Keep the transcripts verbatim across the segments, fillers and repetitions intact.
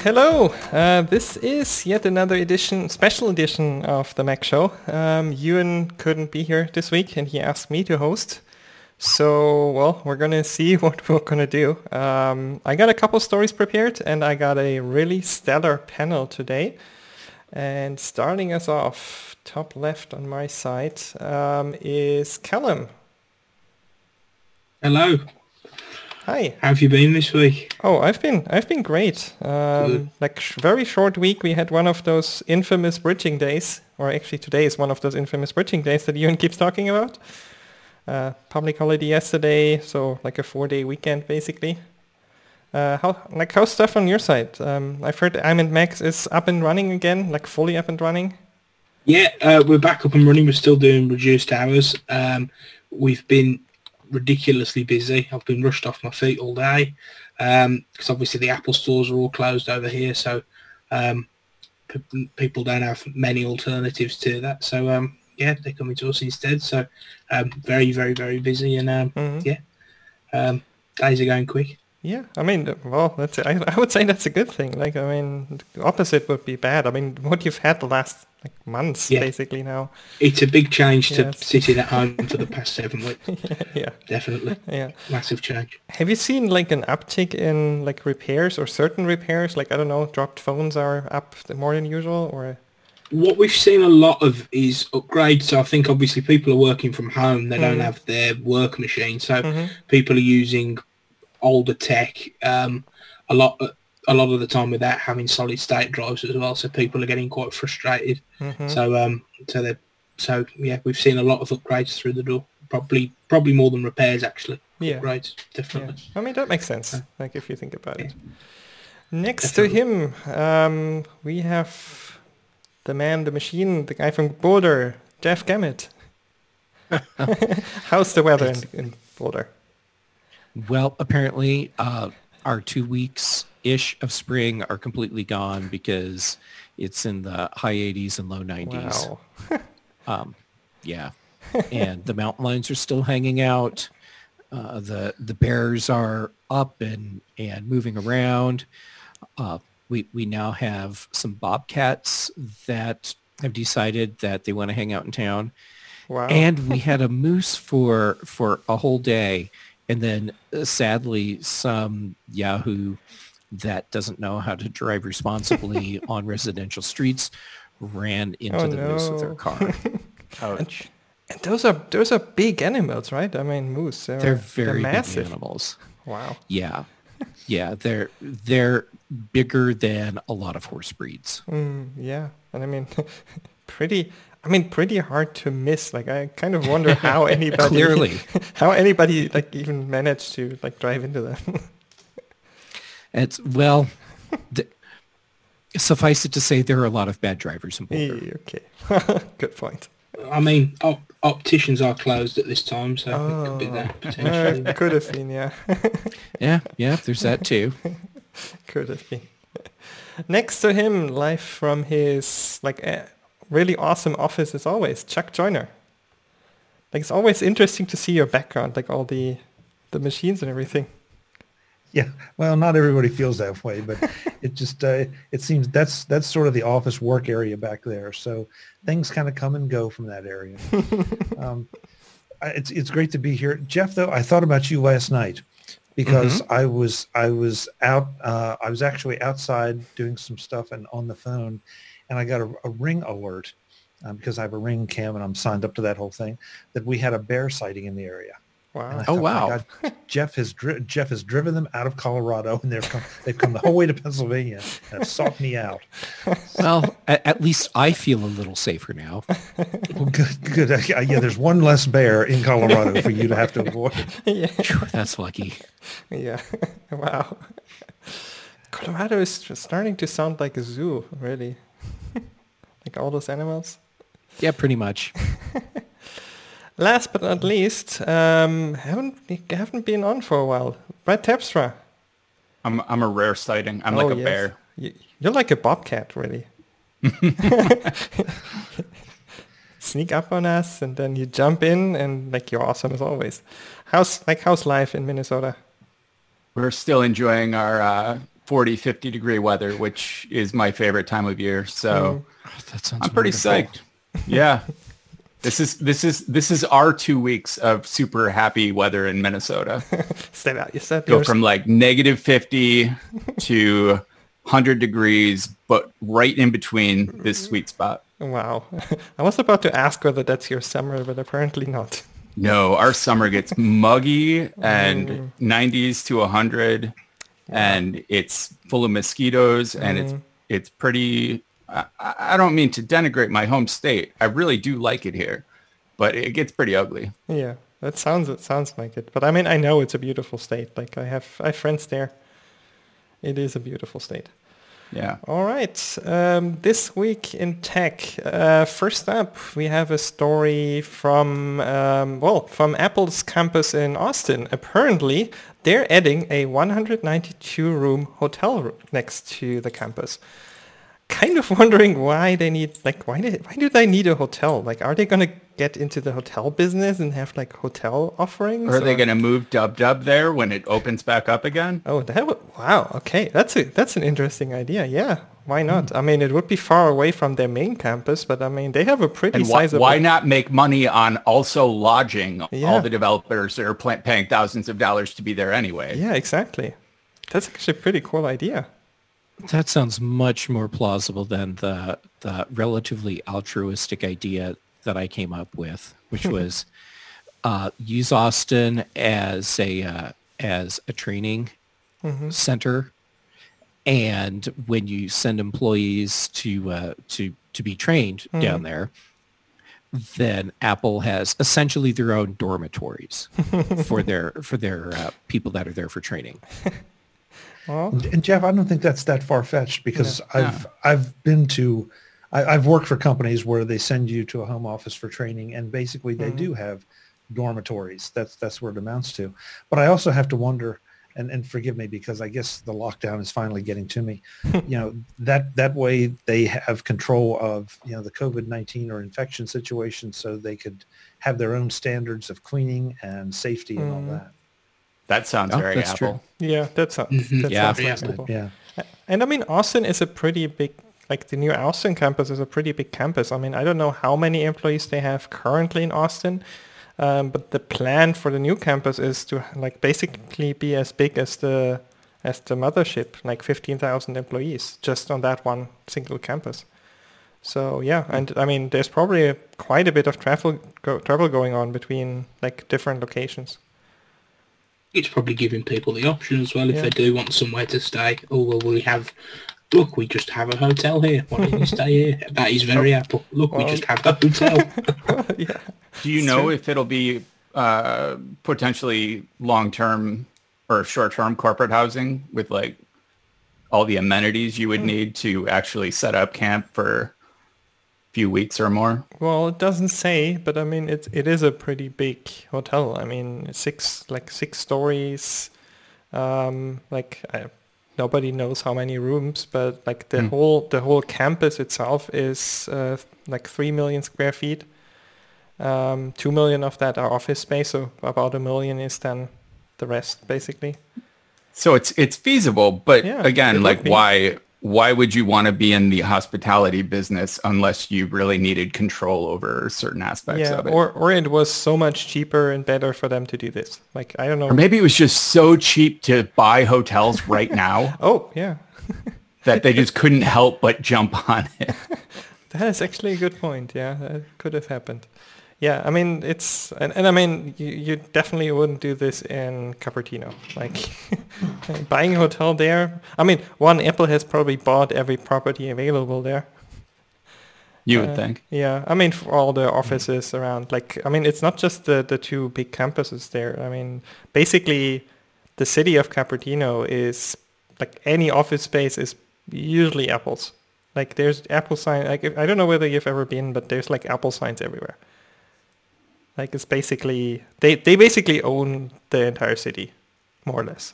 hello. Uh, this is yet another edition, special edition of the Mac Show. Um, Ewan couldn't be here this week, and he asked me to host. So, well, we're gonna see what we're gonna do. Um, I got a couple stories prepared, and I got a really stellar panel today. And starting us off, top left on my side, um, is Callum. Hello. Hi. How have you been this week? Oh, I've been I've been great. Um, like sh- very short week. We had one of those infamous bridging days, or actually today is one of those infamous bridging days that Ewan keeps talking about. Uh, public holiday yesterday, so like a four-day weekend basically. Uh, how like how's stuff on your side? Um, I've heard I'm and Max is up and running again, like fully up and running. Yeah, uh, we're back up and running. We're still doing reduced hours. Um, we've been ridiculously busy. I've been rushed off my feet all day because um, obviously the Apple stores are all closed over here, so um, p- people don't have many alternatives to that. So um, yeah, they're coming to us instead. So um, very, very, very busy, and um, mm-hmm. yeah, um, days are going quick. Yeah, I mean, well, that's I, I would say that's a good thing. Like, I mean, the opposite would be bad. I mean, what you've had the last like months, yeah. basically now. It's a big change to yes. sitting at home for the past seven weeks. yeah, yeah, definitely. Yeah, massive change. Have you seen like an uptick in like repairs or certain repairs? Like, I don't know, dropped phones are up more than usual, or? What we've seen a lot of is upgrades. So I think obviously people are working from home. They mm-hmm. don't have their work machine, so mm-hmm. people are using older tech um, a lot a lot of the time without having solid state drives as well, so people are getting quite frustrated. Mm-hmm. So um so they so yeah, we've seen a lot of upgrades through the door, probably probably more than repairs actually. Yeah, upgrades definitely. Yeah. I mean that makes sense. Uh, like if you think about yeah. it. Next definitely. to him, um, we have the man, the machine, the guy from Boulder, Jeff Gamet. How's the weather in, in Boulder? Well, apparently uh, our two weeks-ish of spring are completely gone because it's in the high eighties and low nineties. Wow. um, yeah. And the mountain lions are still hanging out. Uh, the the bears are up and, and moving around. Uh, we, we now have some bobcats that have decided that they want to hang out in town. Wow. And we had a moose for for a whole day. And then, uh, sadly, some Yahoo that doesn't know how to drive responsibly on residential streets ran into oh, the no. moose with their car. Ouch. And, and those are those are big animals, right? I mean, moose. They're, they're very they're massive. big animals. Wow. Yeah, yeah. They're they're bigger than a lot of horse breeds. Mm, yeah, and I mean, pretty. I mean, pretty hard to miss. Like, I kind of wonder how anybody, Clearly. how anybody like even managed to like drive into them. It's well, the, suffice it to say, there are a lot of bad drivers in Boulder. Yeah, okay, good point. I mean, op- opticians are closed at this time, so oh, it could be that potentially. Uh, could have been, yeah. yeah, yeah. There's that too. Could have been. Next to him, live from his like. Uh, really awesome office as always, Chuck Joyner. Like it's always interesting to see your background, like all the the machines and everything. Yeah, well, not everybody feels that way, but it just uh, it seems that's that's sort of the office work area back there. So things kind of come and go from that area. um, it's it's great to be here, Jeff. Though I thought about you last night because mm-hmm. I was I was out uh, I was actually outside doing some stuff and on the phone. And I got a, a Ring alert um, because I have a Ring cam and I'm signed up to that whole thing, that we had a bear sighting in the area. Wow! Oh wow! God, Jeff has dri- Jeff has driven them out of Colorado, and they've come they've come the whole way to Pennsylvania and have sought me out. Well, at, at least I feel a little safer now. Well, good, good. Uh, yeah, there's one less bear in Colorado for you to have to avoid. Yeah, that's lucky. Yeah. Wow. Colorado is starting to sound like a zoo, really. Like all those animals? Yeah, pretty much. Last but not least, um, haven't haven't been on for a while. Brad Terpstra. I'm I'm a rare sighting. I'm oh, like a yes. bear. You're like a bobcat, really. Sneak up on us, and then you jump in, and like you're awesome as always. How's like how's life in Minnesota? We're still enjoying our uh, forty, fifty degree weather, which is my favorite time of year. So Oh, that sounds I'm pretty wonderful. psyched. Yeah. This is this is this is our two weeks of super happy weather in Minnesota. Stay out. You said Go yours. from like negative fifty to one hundred degrees, but right in between this sweet spot. Wow. I was about to ask whether that's your summer, but apparently not. No, our summer gets muggy and nineties to one hundred, and it's full of mosquitoes, and it's it's pretty. I, I don't mean to denigrate my home state. I really do like it here, but it gets pretty ugly. Yeah, that sounds it sounds like it. But I mean, I know it's a beautiful state. Like I have I have friends there. It is a beautiful state. Yeah. All right. Um, this week in tech. Uh, first up, we have a story from um, well from Apple's campus in Austin. Apparently, they're adding a one hundred ninety-two room hotel room next to the campus. Kind of wondering why they need like why did why do they need a hotel? Like, are they gonna get into the hotel business and have like hotel offerings? Or are they or- going to move Dub Dub there when it opens back up again? Oh, that would, wow. Okay, that's a that's an interesting idea. Yeah, why not? I mean, it would be far away from their main campus, but I mean, they have a pretty And why, sizable. why not make money on also lodging Yeah. all the developers that are pla paying thousands of dollars to be there anyway? Yeah, exactly. That's actually a pretty cool idea. That sounds much more plausible than the the relatively altruistic idea that I came up with, which was uh, use Austin as a uh, as a training center, and when you send employees to uh, to to be trained down there, then Apple has essentially their own dormitories for their for their uh, people that are there for training. Well, And, and Jeff, I don't think that's that far fetched because I've I've been to, I, I've worked for companies where they send you to a home office for training, and basically they do have dormitories. That's that's what it amounts to. But I also have to wonder, and, and forgive me because I guess the lockdown is finally getting to me. You know, that that way they have control of, you know, the COVID nineteen or infection situation, so they could have their own standards of cleaning and safety and all that. That sounds Oh, very that's Apple. true. yeah, that sounds Mhm. that Yeah. sounds Yeah. reasonable. Yeah. And I mean, Austin is a pretty big, like the new Austin campus is a pretty big campus. I mean, I don't know how many employees they have currently in Austin, um, but the plan for the new campus is to like basically be as big as the as the mothership, like fifteen thousand employees just on that one single campus. So yeah, and I mean, there's probably a, quite a bit of travel go, travel going on between like different locations. It's probably giving people the option as well if Yeah. they do want somewhere to stay. Oh, well, we have, look, we just have a hotel here. Why don't you stay here? That is very Apple. Look, we Well- just have a hotel. Yeah. Do you It's know true. if it'll be uh, potentially long-term or short-term corporate housing with like all the amenities you would need to actually set up camp for a few weeks or more? Well, it doesn't say, but I mean, it it is a pretty big hotel. I mean, six like six stories. Um, like I, nobody knows how many rooms, but like the whole the whole campus itself is uh, like three million square feet. Um, two million of that are office space, so about a million is then the rest, basically. So it's it's feasible, but Yeah, it again, would like be. why why would you want to be in the hospitality business unless you really needed control over certain aspects Yeah, of it? or or it was so much cheaper and better for them to do this. Like I don't know. Or maybe it was just so cheap to buy hotels right now Oh yeah. that they just couldn't help but jump on it. That is actually a good point. Yeah, that could have happened. Yeah, I mean it's and, and I mean you, you definitely wouldn't do this in Cupertino. Like buying a hotel there. I mean, one Apple has probably bought every property available there. You would Uh, think. Yeah, I mean for all the offices around. Like I mean, it's not just the the two big campuses there. I mean, basically, the city of Cupertino is like any office space is usually Apple's. Like there's Apple sign. Like I don't know whether you've ever been, but there's like Apple signs everywhere. Like it's basically they they basically own the entire city, more or less.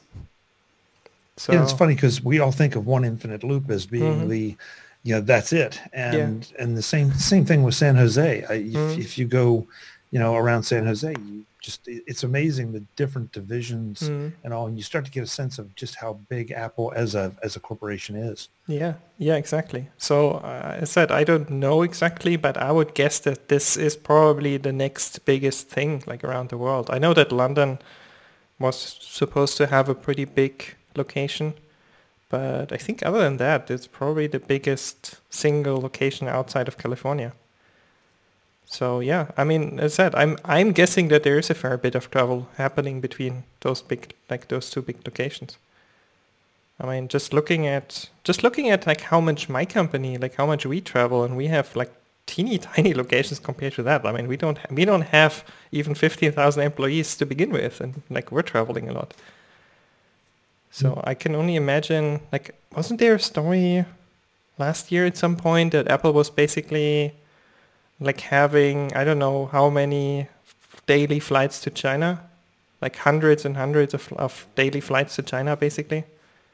So Yeah, it's funny because we all think of one infinite loop as being Mhm. the, you know, that's it. And and the same same thing with San Jose. I, if, Mhm. if you go, you know, around San Jose, you just it- it's amazing the different divisions Mm. and all, and you start to get a sense of just how big Apple as a as a corporation is. Yeah, yeah, exactly. So uh, I said I don't know exactly, but I would guess that this is probably the next biggest thing like around the world. I know that London was supposed to have a pretty big location, but I think other than that, it's probably the biggest single location outside of California. So yeah, I mean, as I said, I'm I'm guessing that there is a fair bit of travel happening between those big like those two big locations. I mean, just looking at just looking at like how much my company, like how much we travel, and we have like teeny tiny locations compared to that. I mean, we don't ha- we don't have even fifteen thousand employees to begin with, and like we're traveling a lot. So Mm. I can only imagine. Like, wasn't there a story last year at some point that Apple was basically like having I don't know how many daily flights to China, like hundreds and hundreds of of daily flights to China, basically.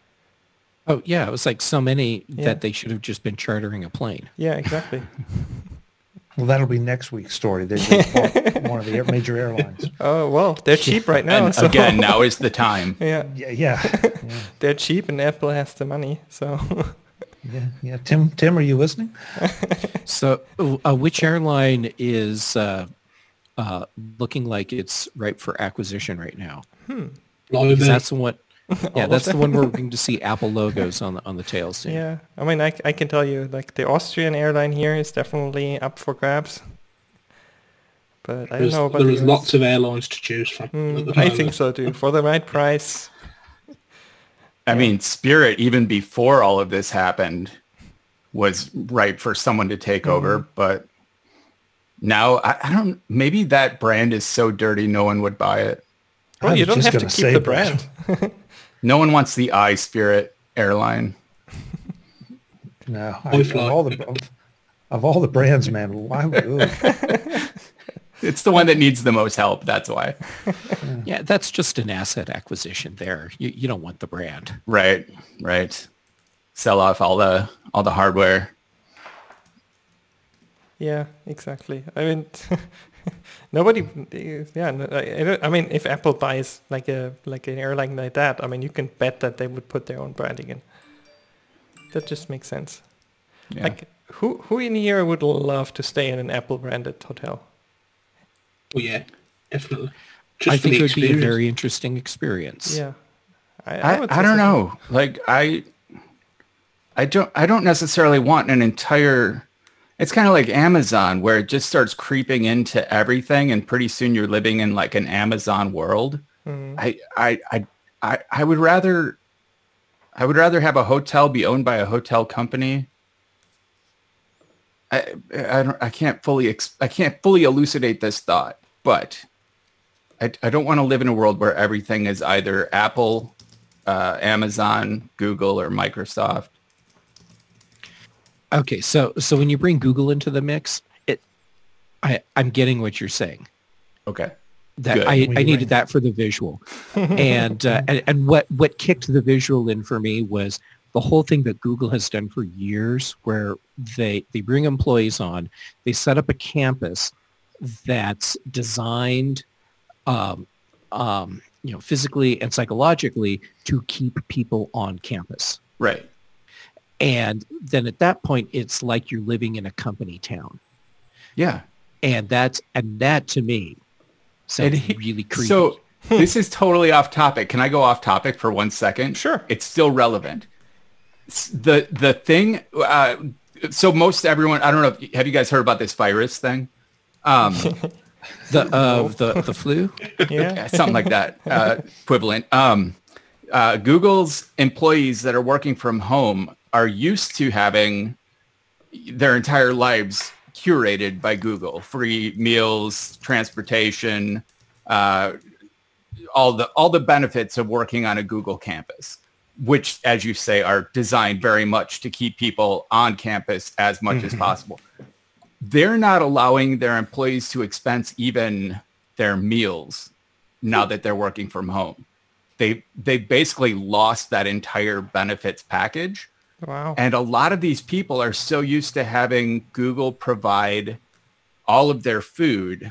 Oh yeah, it was like so many Yeah. that they should have just been chartering a plane. Yeah, exactly. Well, that'll be next week's story. They, they bought one of the air- major airlines. Oh well, they're cheap right now. And so again, now is the time. yeah, Yeah, yeah, yeah, they're cheap, and Apple has the money. So yeah, yeah. Tim, Tim, are you listening? So uh, which airline is uh, uh, looking like it's ripe for acquisition right now? Lauda. Because that's the one. Yeah, of that's the them. one where we're going to see Apple logos on the on the tails soon. yeah, I mean, I, I can tell you, like the Austrian airline here is definitely up for grabs. But I don't There's, know about the there's U S. lots of airlines to choose from. Mm, at the I moment. think so too. For the right price. I mean, Spirit, even before all of this happened, was ripe for someone to take over. But now, I, I don't, maybe that brand is so dirty, no one would buy it. Well, I you was don't just have to gonna keep say, the Brad. brand. No one wants the iSpirit airline. No, I, Boy of fly. all the of, of all the brands, man. Why would? Ugh. It's the one that needs the most help. That's why. Yeah, that's just an asset acquisition there. You, you don't want the brand. Right, right. Sell off all the all the hardware. Yeah, exactly. I mean, nobody. Yeah, no, I, I don't- I mean, if Apple buys like a like an airline like that, I mean, you can bet that they would put their own branding in. That just makes sense. Yeah. Like, who who in here would love to stay in an Apple branded hotel? Oh yeah, definitely. Just I for think the it would be a experience. very interesting experience. Yeah, I I, would I say don't so. know. Like I, I don't I don't necessarily want an entire. It's kind of like Amazon, where it just starts creeping into everything, and pretty soon you're living in like an Amazon world. Mm. I, I I I I would rather. I would rather have a hotel be owned by a hotel company. I I don't I can't fully ex, I can't fully elucidate this thought, but I I don't want to live in a world where everything is either Apple, uh, Amazon, Google, or Microsoft. Okay, so so when you bring Google into the mix, it, I I'm getting what you're saying. Okay. That Good. I, When I you needed bring- that for the visual, and, uh, and and what what kicked the visual in for me was the whole thing that Google has done for years, where they they bring employees on, they set up a campus that's designed, um, um, you know, physically and psychologically to keep people on campus. Right. And then at that point, it's like you're living in a company town. Yeah. And that's, and that to me sounds And he- really creepy. So this is totally off topic. Can I go off topic for one second? Sure. It's still relevant. S- The the thing. Uh, so most everyone. I don't know. If, have you guys heard about this virus thing? Um, the, uh, the, the flu. Yeah. yeah, something like that. Uh, equivalent. Um, uh, Google's employees that are working from home are used to having their entire lives curated by Google, free meals, transportation, uh, all the all the benefits of working on a Google campus, which, as you say, are designed very much to keep people on campus as much as possible. They're not allowing their employees to expense even their meals now that they're working from home. They they basically lost that entire benefits package. Wow. And a lot of these people are so used to having Google provide all of their food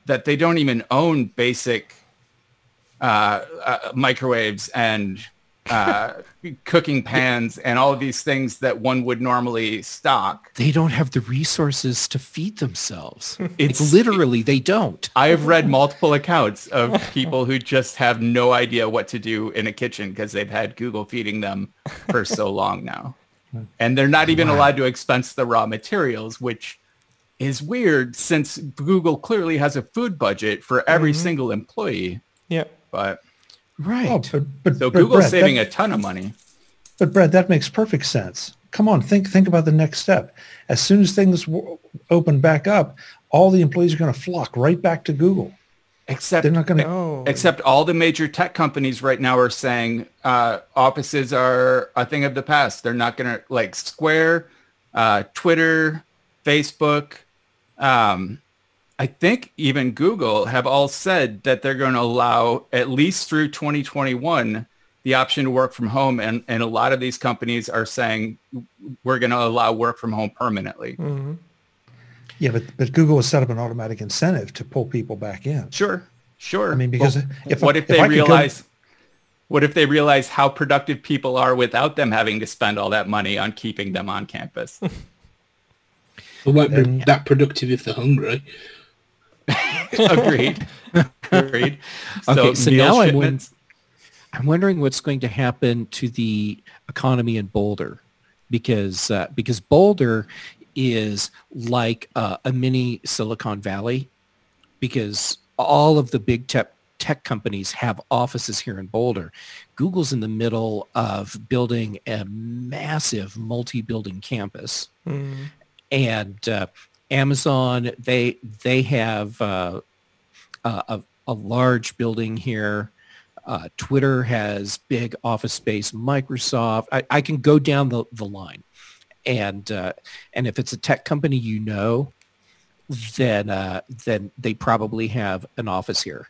that they don't even own basic uh, uh, microwaves and uh, cooking pans and all of these things that one would normally stock. They don't have the resources to feed themselves. It's It's literally, they don't. I have read multiple accounts of people who just have no idea what to do in a kitchen because they've had Google feeding them for so long now. And they're not even Wow. allowed to expense the raw materials, which is weird since Google clearly has a food budget for every Mhm. single employee. Yeah. But Right. Oh, but, but, so but Google's Brett, saving that, a ton of money. But Brett, that makes perfect sense. Come on, think think about the next step. As soon as things w- open back up, all the employees are going to flock right back to Google. Except They're not going to. Oh. Except all the major tech companies right now are saying uh, offices are a thing of the past. They're not going to, like Square, uh, Twitter, Facebook. Um, I think even Google have all said that they're going to allow, at least through twenty twenty-one, the option to work from home. And, and a lot of these companies are saying we're going to allow work from home permanently. Mhm. Yeah, but but Google has set up an automatic incentive to pull people back in. Sure, sure. I mean, because Well, if what I- if if they I could go- realize what if they realize how productive people are without them having to spend all that money on keeping them on campus? They won't be Then- that productive if they're hungry. Agreed. Agreed. Okay, so meal now I'm shipments- I'm wondering what's going to happen to the economy in Boulder, because uh, because Boulder is like uh, a mini Silicon Valley, because all of the big tech tech companies have offices here in Boulder. Google's in the middle of building a massive multi-building campus, Mhm. and uh, Amazon they they have uh, a, a large building here. Uh, Twitter has big office space. Microsoft. I, I can go down the, the line, and uh, and if it's a tech company you know, then uh, then they probably have an office here,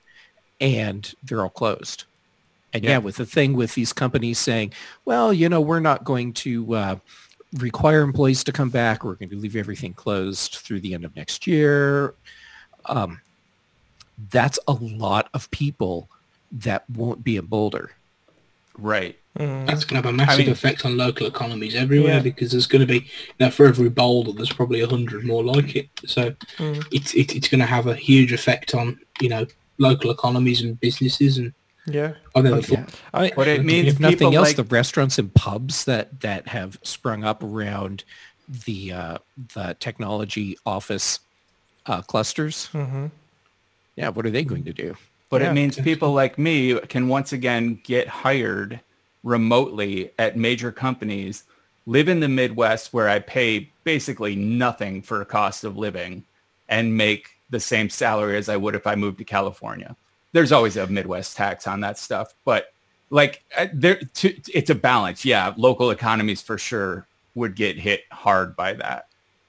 and they're all closed. And yeah, Yeah. with the thing with these companies saying, well, you know, we're not going to uh, require employees to come back. We're going to leave everything closed through the end of next year. Um, that's a lot of people that won't be in Boulder. Right. Mhm. That's going to have a massive I mean- effect on local economies everywhere Yeah. because there's going to be, you know, for every Boulder, there's probably a hundred more like it. So Mhm. it's it, it's going to have a huge effect on, you know, local economies and businesses. And Yeah. I never But- thought I, What it means, If nothing people else, like, the restaurants and pubs that, that have sprung up around the uh, the technology office uh, clusters, Mhm. yeah, what are they going to do? but Yeah. it means people like me can once again get hired remotely at major companies, live in the Midwest where I pay basically nothing for a cost of living and make the same salary as I would if I moved to California. There's always a Midwest tax on that stuff, but like uh, there, to, it's a balance. Yeah, local economies for sure would get hit hard by that.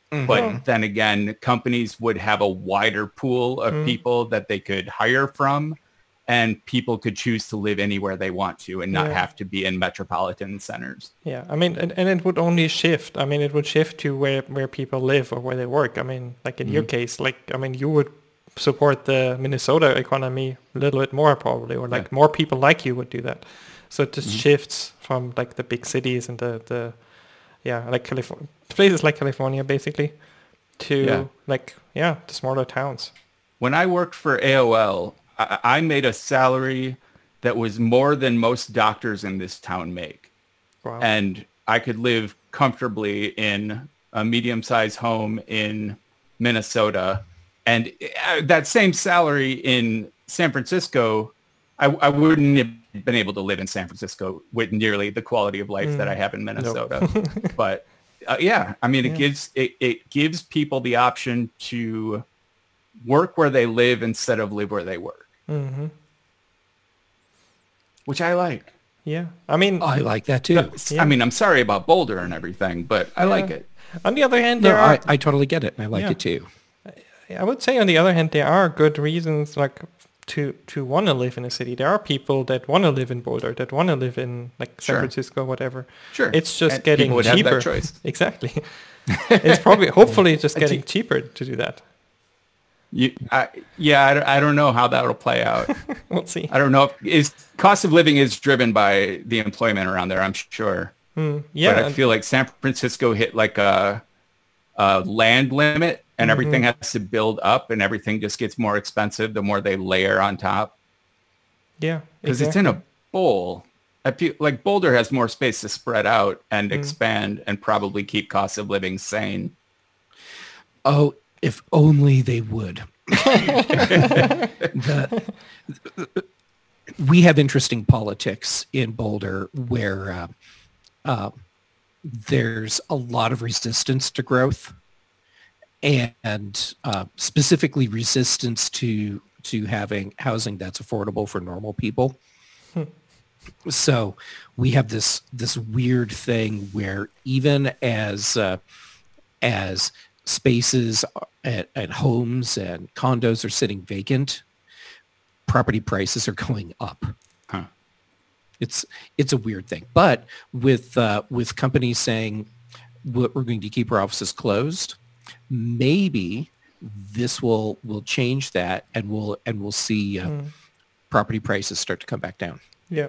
But then again, companies would have a wider pool of Mm. people that they could hire from, and people could choose to live anywhere they want to and not Yeah. have to be in metropolitan centers. Yeah, I mean, and, and it would only shift. I mean, it would shift to where, where people live or where they work. I mean, like in your case, like, I mean, you would support the Minnesota economy a little bit more probably, or like Yeah. more people like you would do that. So it just Mhm. shifts from like the big cities and the, the yeah, like California, places like California basically, to Yeah. like, yeah, the smaller towns. When I worked for A O L, I, I made a salary that was more than most doctors in this town make. Wow. And I could live comfortably in a medium-sized home in Minnesota. And uh, that same salary in San Francisco, I, I wouldn't have been able to live in San Francisco with nearly the quality of life that I have in Minnesota. But uh, yeah, I mean, it Yeah. gives it, it gives people the option to work where they live instead of live where they work, hmm which I like. Yeah, I mean, I like that too. Yeah. I mean, I'm sorry about Boulder and everything, but I like Yeah. it. on the other hand, No, there are, I, I totally get it, and I like Yeah. it too. I would say on the other hand, there are good reasons like to to want to live in a city. There are people that want to live in Boulder, that want to live in like San Sure. Francisco, whatever. Sure. It's just And getting people would have cheaper. that choice. Exactly. It's probably hopefully just I getting think- cheaper to do that. You, I, yeah, I, don't- I don't know how that'll play out. We'll see. I don't know if is cost of living is driven by the employment around there. I'm sure. Mm, yeah, But I feel like San Francisco hit like a, a land limit, and everything has to build up, and everything just gets more expensive the more they layer on top. yeah, Because it's in a bowl. I feel like Boulder has more space to spread out and expand and probably keep cost of living sane. Oh, if only they would. the, we have interesting politics in Boulder where uh, uh, there's a lot of resistance to growth, and uh, specifically resistance to to having housing that's affordable for normal people. Hmm. So we have this this weird thing where even as uh, as spaces at, at homes and condos are sitting vacant, property prices are going up. Huh. It's it's a weird thing. But with uh, with companies saying we're going to keep our offices closed, maybe this will will change that, and we'll and we'll see uh, mm. property prices start to come back down. Yeah.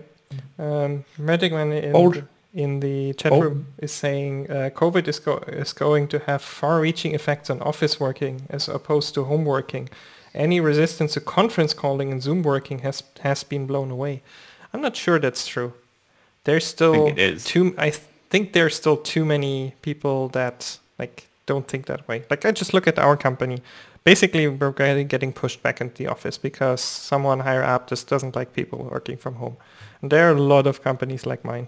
Um, Magic Man in, Old. the, in the chat Old. room is saying uh, COVID is, go- is going to have far-reaching effects on office working as opposed to home working. Any resistance to conference calling and Zoom working has has been blown away. I'm not sure that's true. There's still I think it is. too. I th- think there's still too many people that like don't think that way. Like I just look at our company. Basically, we're getting getting pushed back into the office because someone higher up just doesn't like people working from home. And there are a lot of companies like mine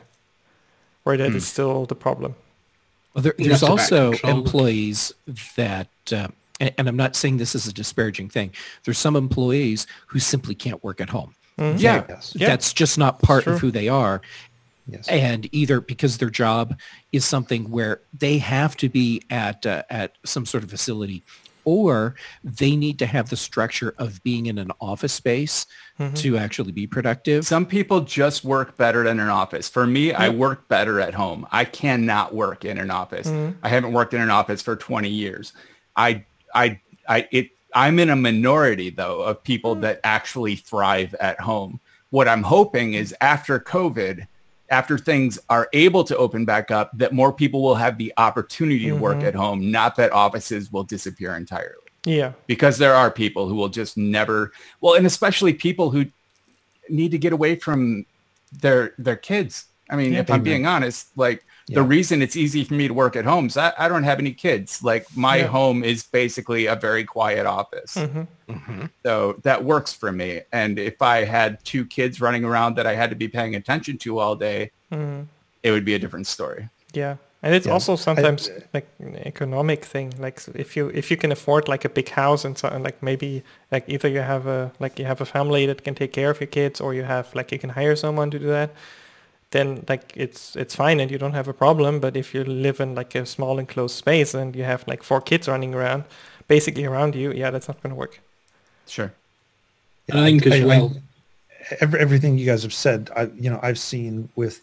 where that mm. is still the problem. Well, there, there's also employees that, uh, and, and I'm not saying this is a disparaging thing, there's some employees who simply can't work at home. Mm-hmm. Yeah, yes. yeah, that's just not part of who they are. Yes. And either because their job is something where they have to be at uh, at some sort of facility, or they need to have the structure of being in an office space mm-hmm. to actually be productive. Some people just work better than an office. For me, yep. I work better at home. I cannot work in an office. Mm-hmm. I haven't worked in an office for twenty years. I, I, I, it, I'm in a minority though of people mm-hmm. that actually thrive at home. What I'm hoping is after COVID, after things are able to open back up, that more people will have the opportunity to mm-hmm. work at home, not that offices will disappear entirely. Yeah. Because there are people who will just never, well, and especially people who need to get away from their their kids. I mean, yeah, if I'm being honest, like yeah. the reason it's easy for me to work at home is I, I don't have any kids. Like my yeah. home is basically a very quiet office. Mm-hmm. Mm-hmm. So that works for me. And if I had two kids running around that I had to be paying attention to all day, mm-hmm. it would be a different story. Yeah. And it's yeah. also sometimes I, like an economic thing. Like if you if you can afford like a big house and so, and like maybe like either you have a like you have a family that can take care of your kids, or you have like you can hire someone to do that, then like it's it's fine and you don't have a problem. But if you live in like a small enclosed space and you have like four kids running around, basically around you, yeah, that's not going to work. Sure. Yeah, I think as well. Every, everything you guys have said, I you know I've seen with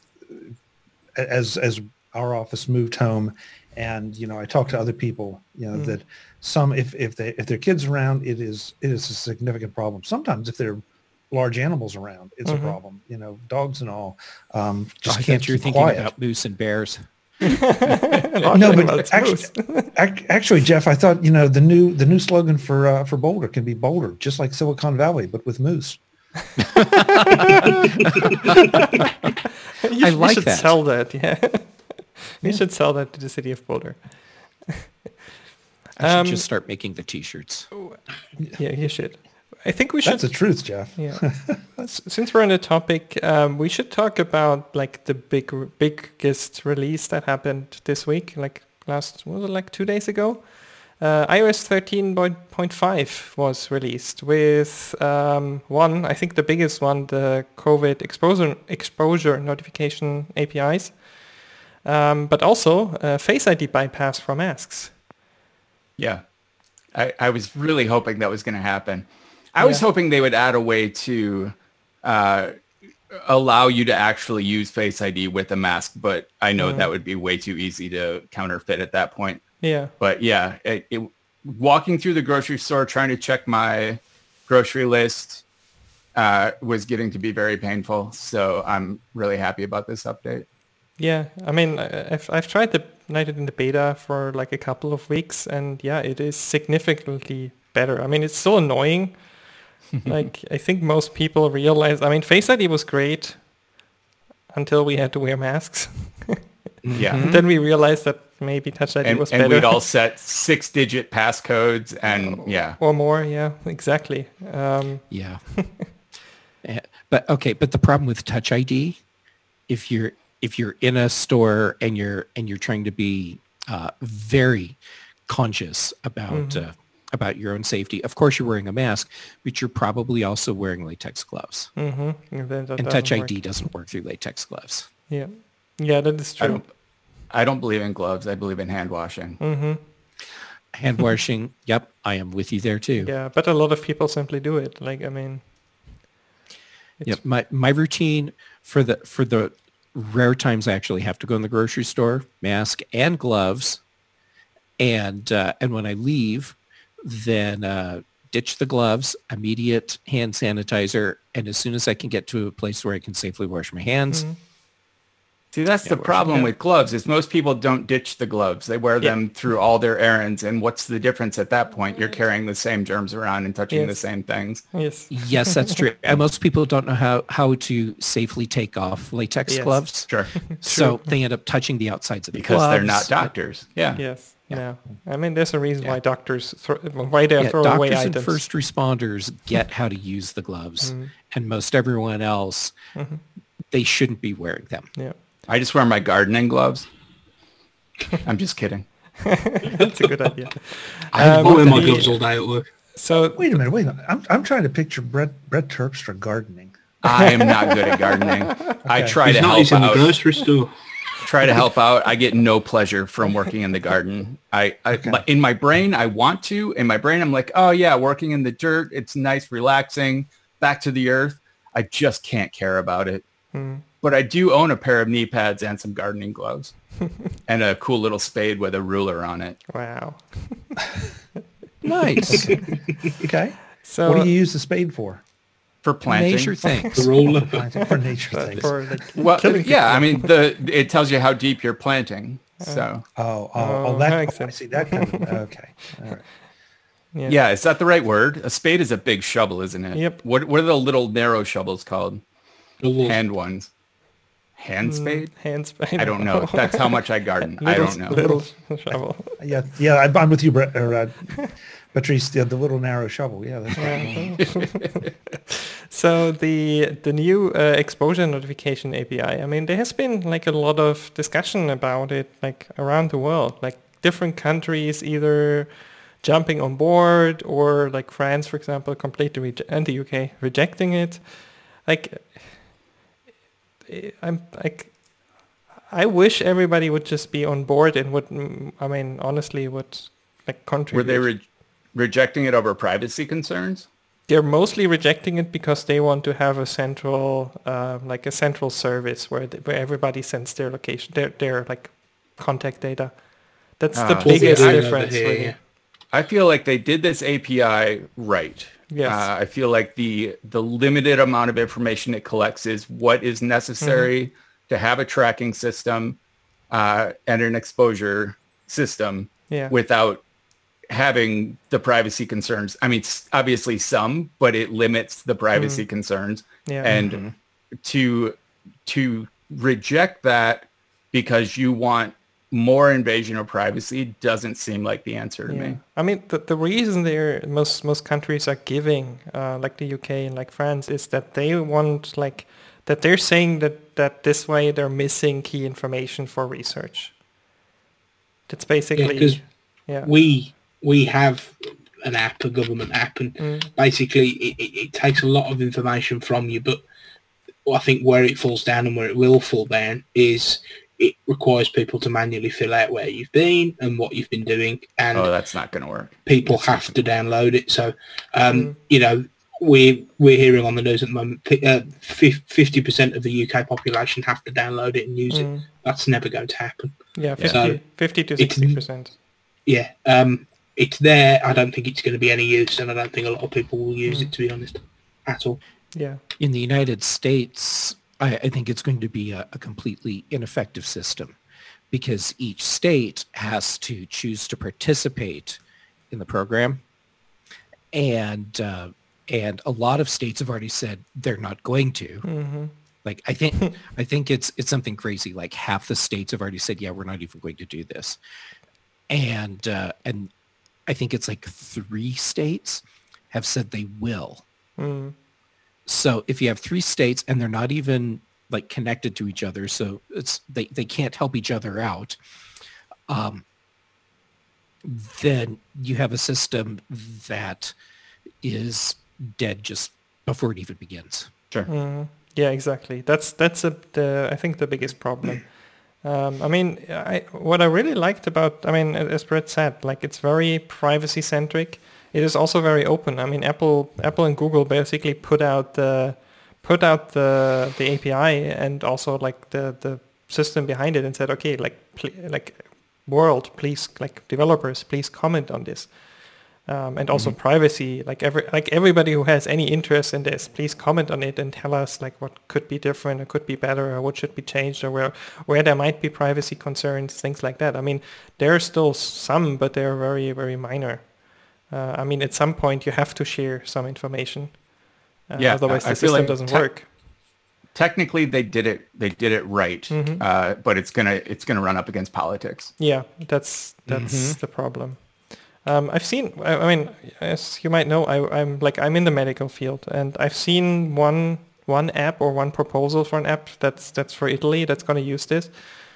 as as. our office moved home, and you know I talked to other people, you know mm. that some if if they if their kids around, it is it is a significant problem. Sometimes if there are large animals around, it's mm-hmm. a problem. You know, dogs and all. Um, just oh, can't you're thinking quiet. about moose and bears. No, but actually, actually, Jeff, I thought you know the new the new slogan for uh, for Boulder can be Boulder, just like Silicon Valley, but with moose. you, I like you should that. Sell that, yeah. We yeah. should sell that to the city of Boulder. I should um, just start making the T-shirts. Yeah, you should. I think we should. That's the truth, Jeff. Yeah. Since we're on the topic, um, we should talk about like the big, biggest release that happened this week. Like last, what was it like two days ago? Uh, i O S thirteen point five was released with um, one, I think the biggest one, the COVID exposure exposure notification A P Is. Um, but also uh, Face I D bypass for masks. Yeah, I, I was really hoping that was going to happen. I yeah. was hoping they would add a way to uh, allow you to actually use Face I D with a mask, but I know mm. that would be way too easy to counterfeit at that point. Yeah. But yeah, it, it walking through the grocery store trying to check my grocery list uh, was getting to be very painful. So I'm really happy about this update. Yeah, I mean, I- I've I've tried the Night in the beta for like a couple of weeks, and yeah, it is significantly better. I mean, it's still annoying. Like, I think most people realize. I mean, Face I D was great until we had to wear masks. Yeah. And then we realized that maybe Touch I D And, was and better. we'd all set six-digit passcodes, and yeah. Or more, yeah, exactly. Um, Yeah. Eh, but okay, but the problem with Touch I D, if you're if you're in a store and you're and you're trying to be uh, very conscious about Mm-hmm. uh, about your own safety, of course you're wearing a mask, but you're probably also wearing latex gloves. mhm, and then that And doesn't Touch work. I D doesn't work through latex gloves. Yeah, yeah, that is I true. don't, I don't believe in gloves. I believe in hand washing. Mm. Hand washing, yep, I am with you there too. Yeah, but a lot of people simply do it. Like, I mean, it's, Yep, my my routine for the for the rare times I actually have to go in the grocery store, mask and gloves, and uh, and when I leave, then uh, ditch the gloves, immediate hand sanitizer, and as soon as I can get to a place where I can safely wash my hands, See, that's the we're- problem yeah. with gloves is most people don't ditch the gloves. They wear Yeah. them through all their errands. And what's the difference at that point? You're carrying the same germs around and touching the Yes. same things. yes, yes, that's true. And most people don't know how how to safely take off latex Yes. gloves, Sure. so they end up touching the outsides of the Because they're not gloves. doctors. Yeah. yes, no. I mean, there's a reason why doctors throw, why they Yeah, throw away doctors and items. first responders get how to use the gloves, Mm-hmm. and most everyone else, they shouldn't be wearing them. Yeah, I just wear my gardening gloves. I'm just kidding. that's a good idea. I Um, wear my the- gloves all day at work. So Wait a minute, wait a minute. I'm, I'm trying to picture Brett, Brett Terpstra gardening. I am not good at gardening. I try He's to not, help he's in the out. grocery store. Try to help out. I get no pleasure from working in the garden. I, I in my brain, I want to. In my brain, I'm like, oh yeah, working in the dirt. It's nice, relaxing, back to the earth. I just can't care about it. But I do own a pair of knee pads and some gardening gloves and a cool little spade with a ruler on it. wow. Nice. Okay. So What do you use the spade for? For planting. Measure things. The roller. For nature things. for like Well, killing yeah, I mean, the it tells you how deep you're planting. So, Oh, oh, Oh, oh, that, that makes oh, I sense. see that kind of, okay. All right. yeah. yeah, is that the right word? A spade is a big shovel, isn't it? Yep. What What are the little narrow shovels called? The little- Hand ones. Hand spade? hand spade. I don't know. That's how much I garden. I Little- don't know. Little shovel. Yeah, yeah, I- I'm with you, Brett, or, uh, Patrice. Yeah, the little narrow shovel. Yeah, that's right. So the the new uh, exposure notification A P I. I mean, there has been like a lot of discussion about it, like around the world, like different countries either jumping on board or like France, for example, completely reje- and the U K rejecting it. Like, I'm like, I wish everybody would just be on board and would. mm, I mean, honestly, would like contribute. Were they re- rejecting it over privacy concerns? They're mostly rejecting it because they want to have a central, uh, like a central service where they, where everybody sends their location, their their like contact data. That's the Ah, What we're biggest doing over difference. here, Really. yeah. I feel like they did this A P I right. Yes. Uh, I feel like the the limited amount of information it collects is what is necessary Mm-hmm. to have a tracking system uh, and an exposure system Yeah. without having the privacy concerns. I mean, s- obviously some, but it limits the privacy concerns. Mm. Yeah. And to to reject that because you want more invasion of privacy doesn't seem like the answer to Yeah. me. I mean, the, the reason they're most most countries are giving, uh, like the U K and like France, is that they want like that they're saying that that this way they're missing key information for research. That's basically because yeah. we we have an app, a government app, and Mm. basically it, it, it takes a lot of information from you. But I think where it falls down and where it will fall down is it requires people to manually fill out where you've been and what you've been doing, and Oh, that's not going to work. people have to download it. So, um, Mm. you know, we we're hearing on the news at the moment, fi- uh, fifty percent of the U K population have to download it and use it. Mm. That's never going to happen. Yeah, Yeah. fifty, So fifty to it's- sixty percent. Yeah. Um, it's there. I don't think it's going to be any use, and I don't think a lot of people will use Mm. it, to be honest, at all. Yeah. In the United States, I, I think it's going to be a, a completely ineffective system because each state has to choose to participate in the program. And uh, and a lot of states have already said they're not going to. Mm-hmm. Like I think I think it's it's something crazy. Like half the states have already said, yeah, we're not even going to do this. And uh, and I think it's like three states have said they will. Mm. So if you have three states and they're not even like connected to each other, so it's they, they can't help each other out, um, then you have a system that is dead just before it even begins. Sure. Mm. Yeah, exactly. That's that's a, the I think the biggest problem. Um, I mean, I, what I really liked about, I mean, as Brett said, like it's very privacy centric. It is also very open. I mean, Apple, Apple and Google basically put out the put out the the A P I and also like the, the system behind it and said, okay, like pl- like world, please, like developers, please comment on this. Um, and also Mm-hmm. privacy, like every like everybody who has any interest in this, please comment on it and tell us like what could be different or could be better or what should be changed or where where there might be privacy concerns, things like that. I mean, there are still some, but they're very very minor. Uh, I mean, at some point you have to share some information, uh, Yeah, otherwise I- I the feel system like doesn't te- work. Technically, they did it. They did it right, Mhm. uh, but it's gonna it's gonna run up against politics. Yeah, that's that's Mhm. the problem. Um, I've seen. I, I mean, as you might know, I, I'm like I'm in the medical field, and I've seen one one app or one proposal for an app that's that's for Italy that's going to use this.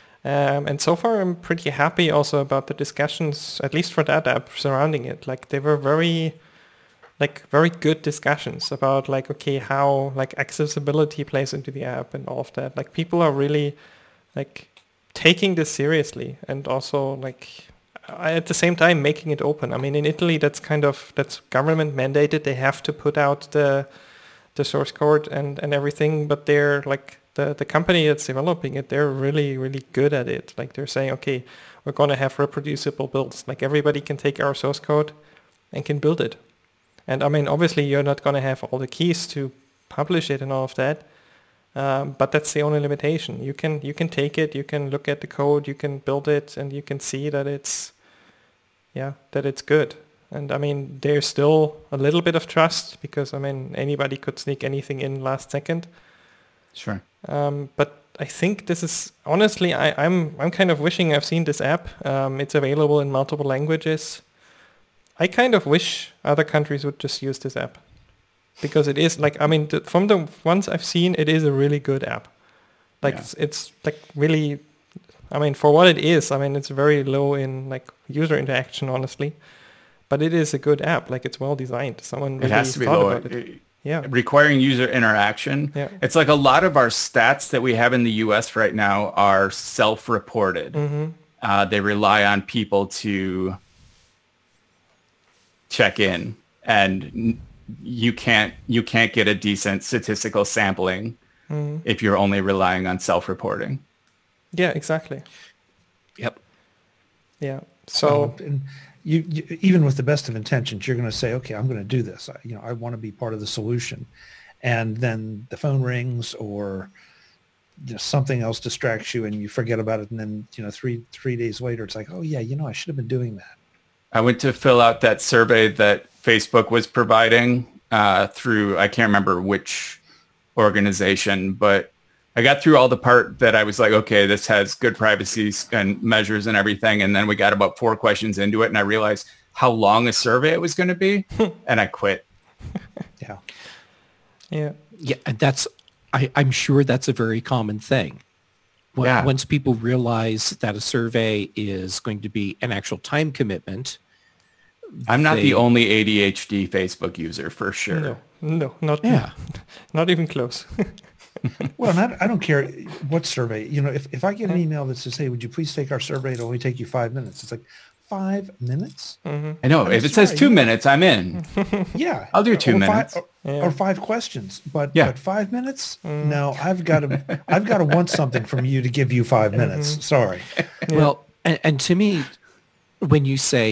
Um, and so far, I'm pretty happy also about the discussions, at least for that app, surrounding it. Like they were very, like very good discussions about like okay how like accessibility plays into the app and all of that. Like people are really like taking this seriously and also like I- at the same time making it open. I mean, in Italy, that's kind of that's government mandated. They have to put out the the source code and, and everything, but they're like the, the company that's developing it, they're really, really good at it. Like they're saying, okay, we're going to have reproducible builds. Like everybody can take our source code and can build it. And I mean, obviously you're not going to have all the keys to publish it and all of that. Um, but that's the only limitation. You can you can take it, you can look at the code, you can build it, and you can see that it's yeah that it's good. And I mean, there's still a little bit of trust because I mean anybody could sneak anything in last second. Sure. Um, but I think this is honestly, I, I'm I'm kind of wishing I've seen this app. Um, it's available in multiple languages. I kind of wish other countries would just use this app because it is like I mean th- from the ones I've seen, it is a really good app. Like Yeah. it's, it's like really, I mean for what it is, I mean it's very low in like user interaction, honestly, but it is a good app. Like it's well designed. Someone really It has to be thought low. about it. Yeah. Requiring user interaction. Yeah. It's like a lot of our stats that we have in the U S right now are self-reported. Mm-hmm. Uh, they rely on people to check in, and n- you can't you can't get a decent statistical sampling Mm-hmm. if you're only relying on self-reporting. Yeah. Exactly. Yep. Yeah. So. Uh, and you, you, even with the best of intentions, you're going to say, okay, I'm going to do this. I, you know, I want to be part of the solution. And then the phone rings or you know, something else distracts you and you forget about it. And then, you know, three, three days later, it's like, oh yeah, you know, I should have been doing that. I went to fill out that survey that Facebook was providing uh, through, I can't remember which organization, but I got through all the part that I was like, okay, this has good privacy and measures and everything. And then we got about four questions into it and I realized how long a survey it was going to be and I quit. Yeah. Yeah. Yeah, and that's I, I'm sure that's a very common thing. When, Yeah. Once people realize that a survey is going to be an actual time commitment, I'm not they- the only A D H D Facebook user for sure. No, no, not Yeah. not even close. Well, and I, I don't care what survey, you know, if, if I get an email that says, hey, would you please take our survey? It'll only take you five minutes. It's like five minutes? I know. I'm If it says sorry, two you- minutes, I'm in. Yeah. I'll do two Or minutes. Five, or, Yeah. or five questions, but, Yeah. but five minutes? No, I've got to, I've got to want something from you to give you five minutes. Sorry. well, and, and to me, when you say,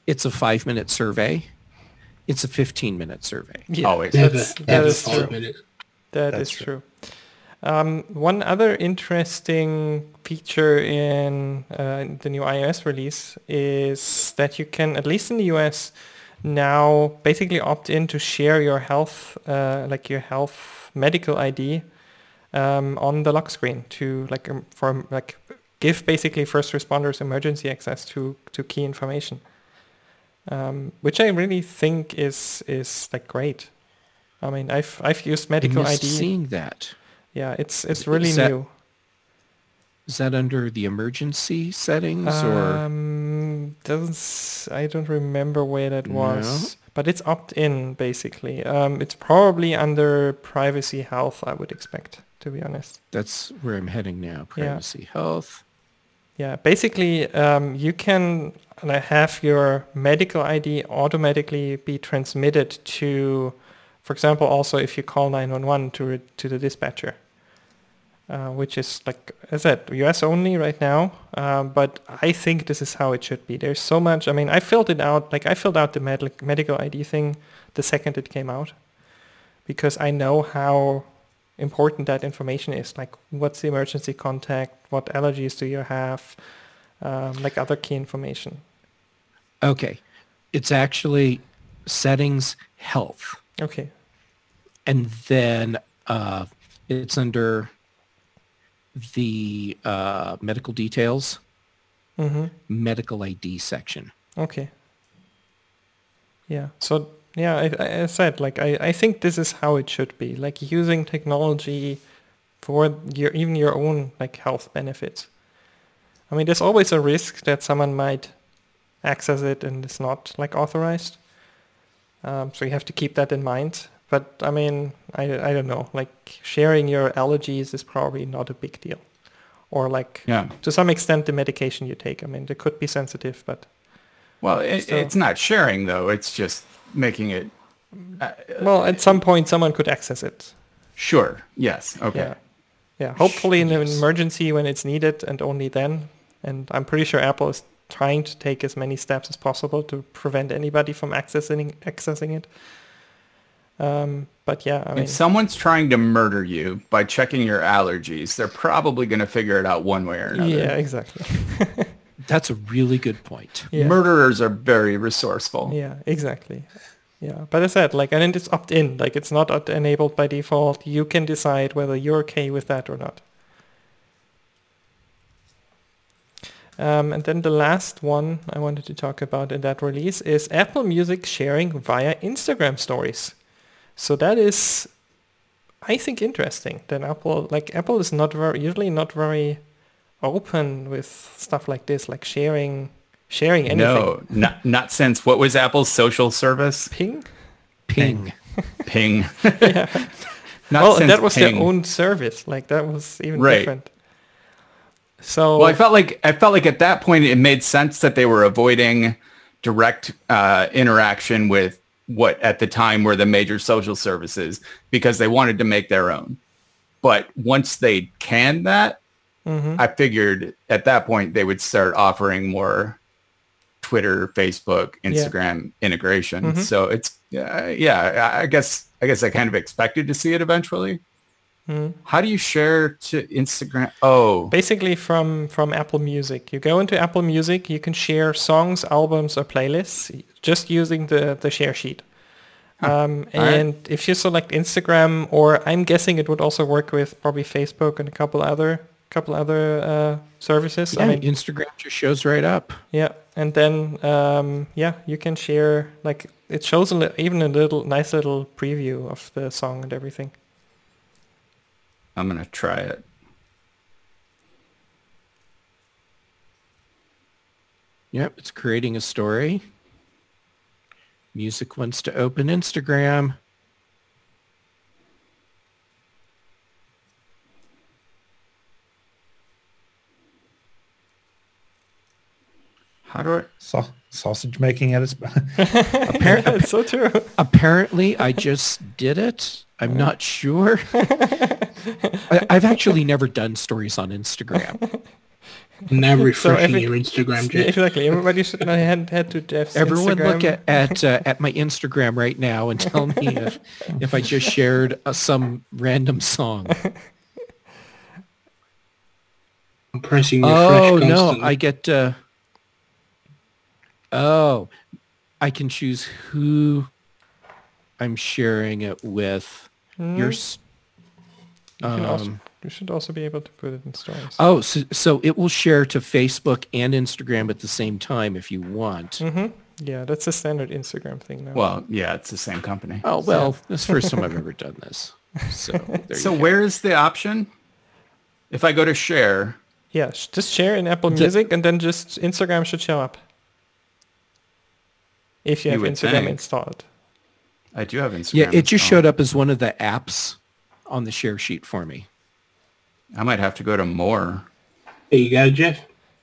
it's a five-minute survey. It's a fifteen-minute survey. Yeah, Always. Never, that's, that never is five true. minutes. That That's is true. true. Um, one other interesting feature in uh, the new iOS release is that you can, at least in the U S, now basically opt in to share your health, uh, like your health medical I D, um, on the lock screen to like um, for like give basically first responders emergency access to to key information, um, which I really think is is like great. I mean, I've I've used medical I I missed D. seeing that. Yeah, it's it's Is- really is that- new. Is that under the emergency settings or? Um, doesn't I don't remember where that was, but it's opt-in basically. Um, it's probably under privacy health, I would expect, to be honest. That's where I'm heading now. Yeah. Privacy health. Yeah, basically, um, you can uh, have your medical I D automatically be transmitted to, for example, also if you call nine one one to re- to the dispatcher. Uh, which is, like I said, U S only right now. Um, but I think this is how it should be. There's so much. I mean, I filled it out. Like I filled out the med- medical I D thing the second it came out, because I know how important that information is. Like, what's the emergency contact? What allergies do you have? Um, like other key information. Okay. It's actually settings health. Okay. And then uh, it's under the uh, medical details, Mm-hmm. medical I D section. Okay. Yeah. So yeah, I, I I said like I, I think this is how it should be. Like using technology for your even your own like health benefits. I mean, there's always a risk that someone might access it and it's not like authorized. Um, so you have to keep that in mind. But I mean, I, I don't know. Like sharing your allergies is probably not a big deal. Or like Yeah. to some extent the medication you take. I mean, they could be sensitive, but Well, it, So- it's not sharing though. It's just making it. Uh, well, at some point someone could access it. sure. Yes. Okay. Yeah. Yeah. Hopefully in an Yes. emergency when it's needed and only then. And I'm pretty sure Apple is trying to take as many steps as possible to prevent anybody from accessing accessing it. Um, but yeah, I mean, If someone's trying to murder you by checking your allergies, they're probably going to figure it out one way or another. yeah, exactly. That's a really good point. Yeah. Murderers are very resourceful. Yeah, exactly. Yeah, but as I said, like, and then it's opt-in, like it's not opt- enabled by default. You can decide whether you're okay with that or not. Um, and then the last one I wanted to talk about in that release is Apple Music sharing via Instagram stories. So that is, I think, interesting. That Apple, like Apple is not very, usually not very open with stuff like this, like sharing, sharing anything. No, not not since what was Apple's social service? Ping? Ping. Ping. Yeah. Not Well, since that was Ping. their own service. Like that was even Right. different. So Well, I felt like I felt like at that point it made sense that they were avoiding direct uh, interaction with what at the time were the major social services because they wanted to make their own. But once they canned that, Mhm. I figured at that point they would start offering more Twitter, Facebook, Instagram integration. Mhm. So it's uh, yeah, I I guess I guess I kind of expected to see it eventually. Mhm. How do you share to Instagram? Oh, basically from from Apple Music, you go into Apple Music, you can share songs, albums, or playlists just using the the share sheet. Um, All right. and if you select Instagram, or I'm guessing it would also work with probably Facebook and a couple other couple other uh, services. Yeah, I mean, Instagram just shows right up. yeah, and then um, yeah, you can share, like it shows a li- even a little nice little preview of the song and everything. I'm gonna try it. Yep, it's creating a story. Music wants to open Instagram. How do I? Sa- sausage making at its Yeah, it's so true. Apparently, I just did it. I'm not sure. I, I've actually never done stories on Instagram. Now refreshing every- your Instagram, Yeah, Jeff. exactly. Everybody should now head head to Jeff's Everyone Instagram. look at at, uh, at my Instagram right now and tell me if, if I just shared uh, some random song. I'm pressing refresh Oh, no, constantly. I get... Uh, oh, I can choose who I'm sharing it with. Hmm. Your, s- You, can also, um, you should also be able to put it in stories. oh, so, so it will share to Facebook and Instagram at the same time if you want. hmm Yeah, that's a standard Instagram thing now. Well, yeah, it's the same company. Oh, well, that's the first time I've ever done this. So, there So you go. where is the option? If I go to share, yeah, sh- just share in Apple The- Music, and then just Instagram should show up. If you You have would Instagram think. installed. I do have Instagram. Yeah, it just installed. showed up as one of the apps on the share sheet for me. I might have to go to more. There you go, Jeff.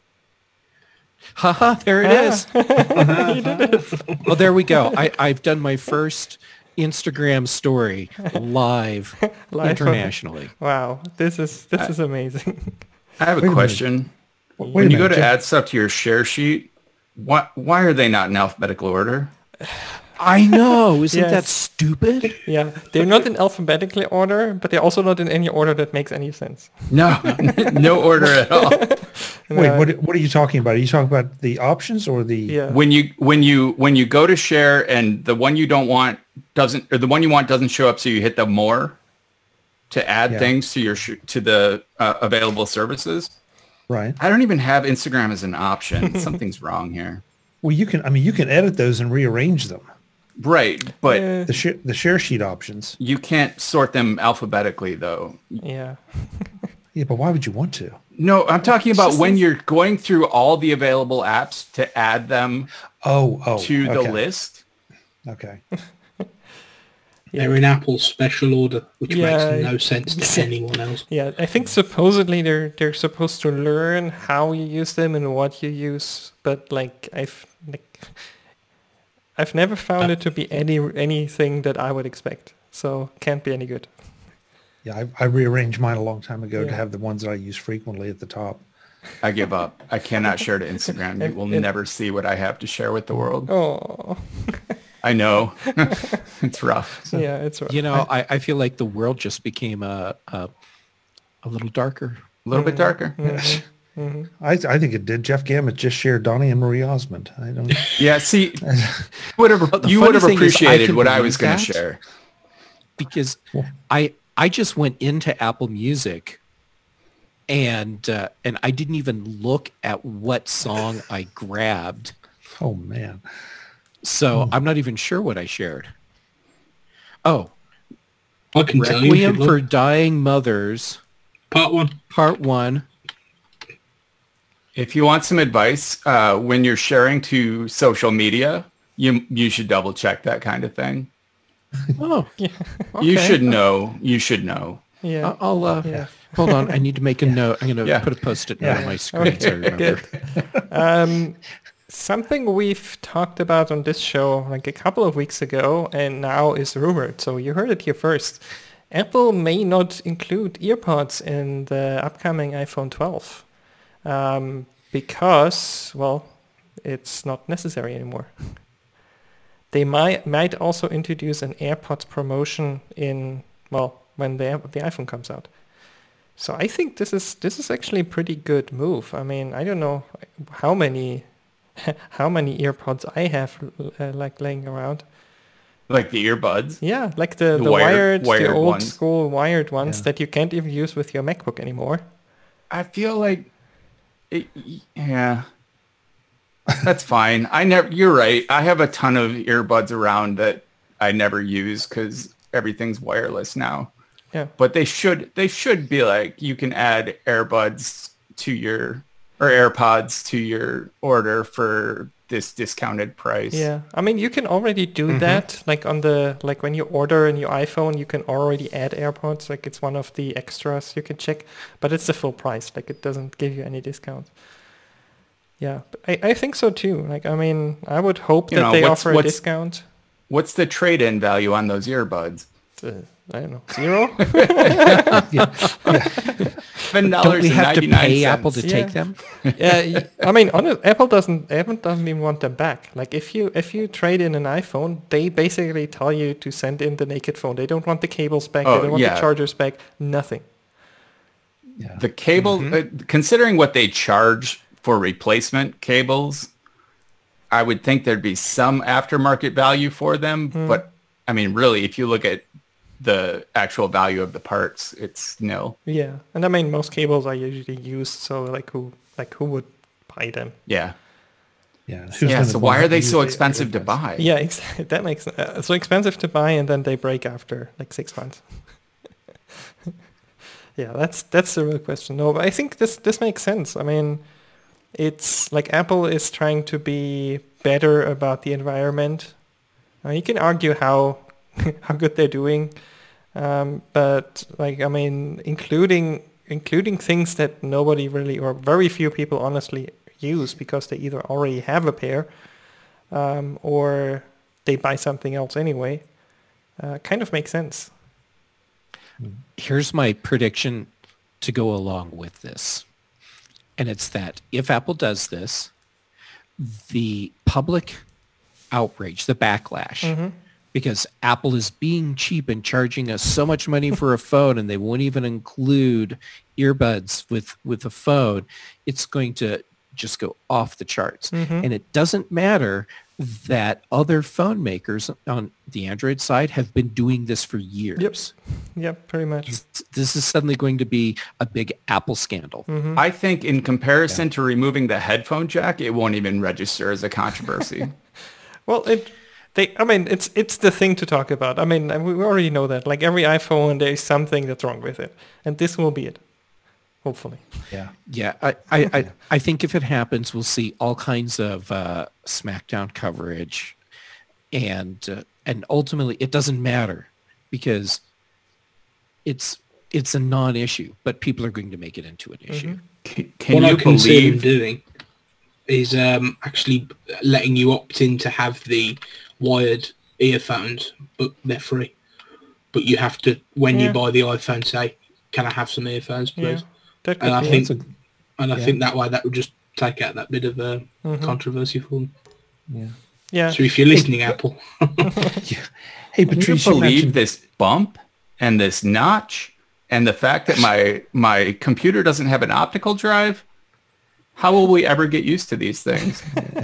Haha, there it is. You did it. Well, there we go. I, I've done my first Instagram story live, Live. internationally. Wow, this is this is amazing. I have a Wait a minute. question. Wait when a you go minute, to Jeff. add stuff to your share sheet, why why are they not in alphabetical order? I know. Isn't Yes. that stupid? Yeah, they're not in alphabetically order, but they're also not in any order that makes any sense. No, no order at all. Wait, Uh, what what are you talking about? Are you talking about the options or the? Yeah. When you when you when you go to share and the one you don't want doesn't or the one you want doesn't show up, so you hit the more to add Yeah. things to your sh- to the uh, available services. Right. I don't even have Instagram as an option. Something's wrong here. Well, you can. I mean, you can edit those and rearrange them. Right, but Uh, The sh- the share sheet options. you can't sort them alphabetically though. yeah. Yeah, but why would you want to? No, I'm talking about when you're going through all the available apps to add them Oh, oh. to the okay. list. Okay. They're in Apple's special order, which Yeah. makes no sense to anyone else. Yeah, I think supposedly they're they're supposed to learn how you use them and what you use, but like I've like I've never found it to be any anything that I would expect. So can't be any good. Yeah, I, I rearranged mine a long time ago to Yeah. have the ones that I use frequently at the top. I give up. I cannot share to Instagram. You will It- never see what I have to share with the world. Oh, I know. It's rough. yeah, it's right. You know, I, I feel like the world just became a a, a little darker. A little bit darker. I I think it did. Jeff Gamet just shared Donnie and Marie Osmond. I don't. Yeah, see, would have, the you funny would have thing is I appreciated can what I believe was going that. to share. Because I I just went into Apple Music and uh, and I didn't even look at what song I grabbed. Oh man. So I'm not even sure what I shared. Oh, I can tell you. if Requiem you for look. Dying Mothers, Part one. Part One. If you want some advice uh, when you're sharing to social media, you you should double check that kind of thing. Oh, Yeah, You okay. should know. You should know. yeah. I'll, I'll uh, Yeah. hold on. I need to make a note. I'm going to Yeah. put a post-it note Yeah. on my screen so I remember. Good. Um, something we've talked about on this show like a couple of weeks ago and now is rumored. So you heard it here first. Apple may not include earpods in the upcoming iPhone twelve um, because, well, it's not necessary anymore. They might might also introduce an AirPods promotion in, well, when the the iPhone comes out. So I think this is this is actually a pretty good move. I mean, I don't know how many how many earpods I have uh, like laying around. Like the earbuds. Yeah, like the, The the wired- wired, wired the old ones. school wired ones Yeah. that you can't even use with your MacBook anymore. I feel like, it, yeah, that's fine. I never. You're right. I have a ton of earbuds around that I never use because everything's wireless now. Yeah. But they should. They should be like you can add earbuds to your or AirPods to your order for this discounted price. Yeah, I mean you can already do that. Like on the like when you order a new iPhone, you can already add AirPods. Like it's one of the extras you can check, but it's the full price. Like it doesn't give you any discount. Yeah, but I I think so too. Like I mean, I would hope You that know, they what's- offer a what's- discount. What's the trade-in value on those earbuds? Uh, I don't know, zero. Seven Don't dollars we and have to ninety nine pay Apple to cents. take Yeah. them? Yeah, I mean, honest, Apple doesn't Apple doesn't even want them back. Like if you if you trade in an iPhone, they basically tell you to send in the naked phone. They don't want the cables back. Oh, they don't want yeah. the chargers back. Nothing. Yeah. The cable, uh, considering what they charge for replacement cables, I would think there'd be some aftermarket value for them. But I mean, really, if you look at the actual value of the parts, it's nil. Yeah, and I mean most cables are usually used. So like who like who would buy them? Yeah. Yeah. Who's Yeah. gonna So buy why are they used so a- expensive to AirPods? buy? Yeah, exactly. That makes uh, so expensive to buy, and then they break after like six months. Yeah, that's that's the real question. No, but I think this this makes sense. I mean, it's like Apple is trying to be better about the environment. Uh, you can argue how how good they're doing, um, but like I mean, including including things that nobody really or very few people honestly use because they either already have a pair um, or they buy something else anyway. Uh, kind of makes sense. Here's my prediction to go along with this. And it's that if Apple does this, the public outrage, the backlash, because Apple is being cheap and charging us so much money for a phone and they won't even include earbuds with, with the phone, it's going to just go off the charts. And it doesn't matter that other phone makers on the Android side have been doing this for years. Yep, pretty much. This is suddenly going to be a big Apple scandal. I think in comparison to removing the headphone jack, it won't even register as a controversy. Well, it, they, I mean, it's it's the thing to talk about. I mean, we already know that. Like every iPhone, there is something that's wrong with it, and this will be it. Hopefully. Yeah. Yeah, I, I, I, I think if it happens, we'll see all kinds of uh, SmackDown coverage, and uh, and ultimately it doesn't matter because it's it's a non-issue, but people are going to make it into an issue. Can, can what you I can see them believe? doing is um, actually letting you opt in to have the wired earphones, but they're free. But you have to, when Yeah. you buy the iPhone, say, "Can I have some earphones, Yeah, please?" that could And I be think, That's a- and I yeah. think that way that would just take out that bit of uh, Mm-hmm. controversy for them. yeah. yeah. So if you're listening, Apple, Hey, Can you Patrice, you believe mentioned, this bump and this notch and the fact that my my computer doesn't have an optical drive? How will we ever get used to these things?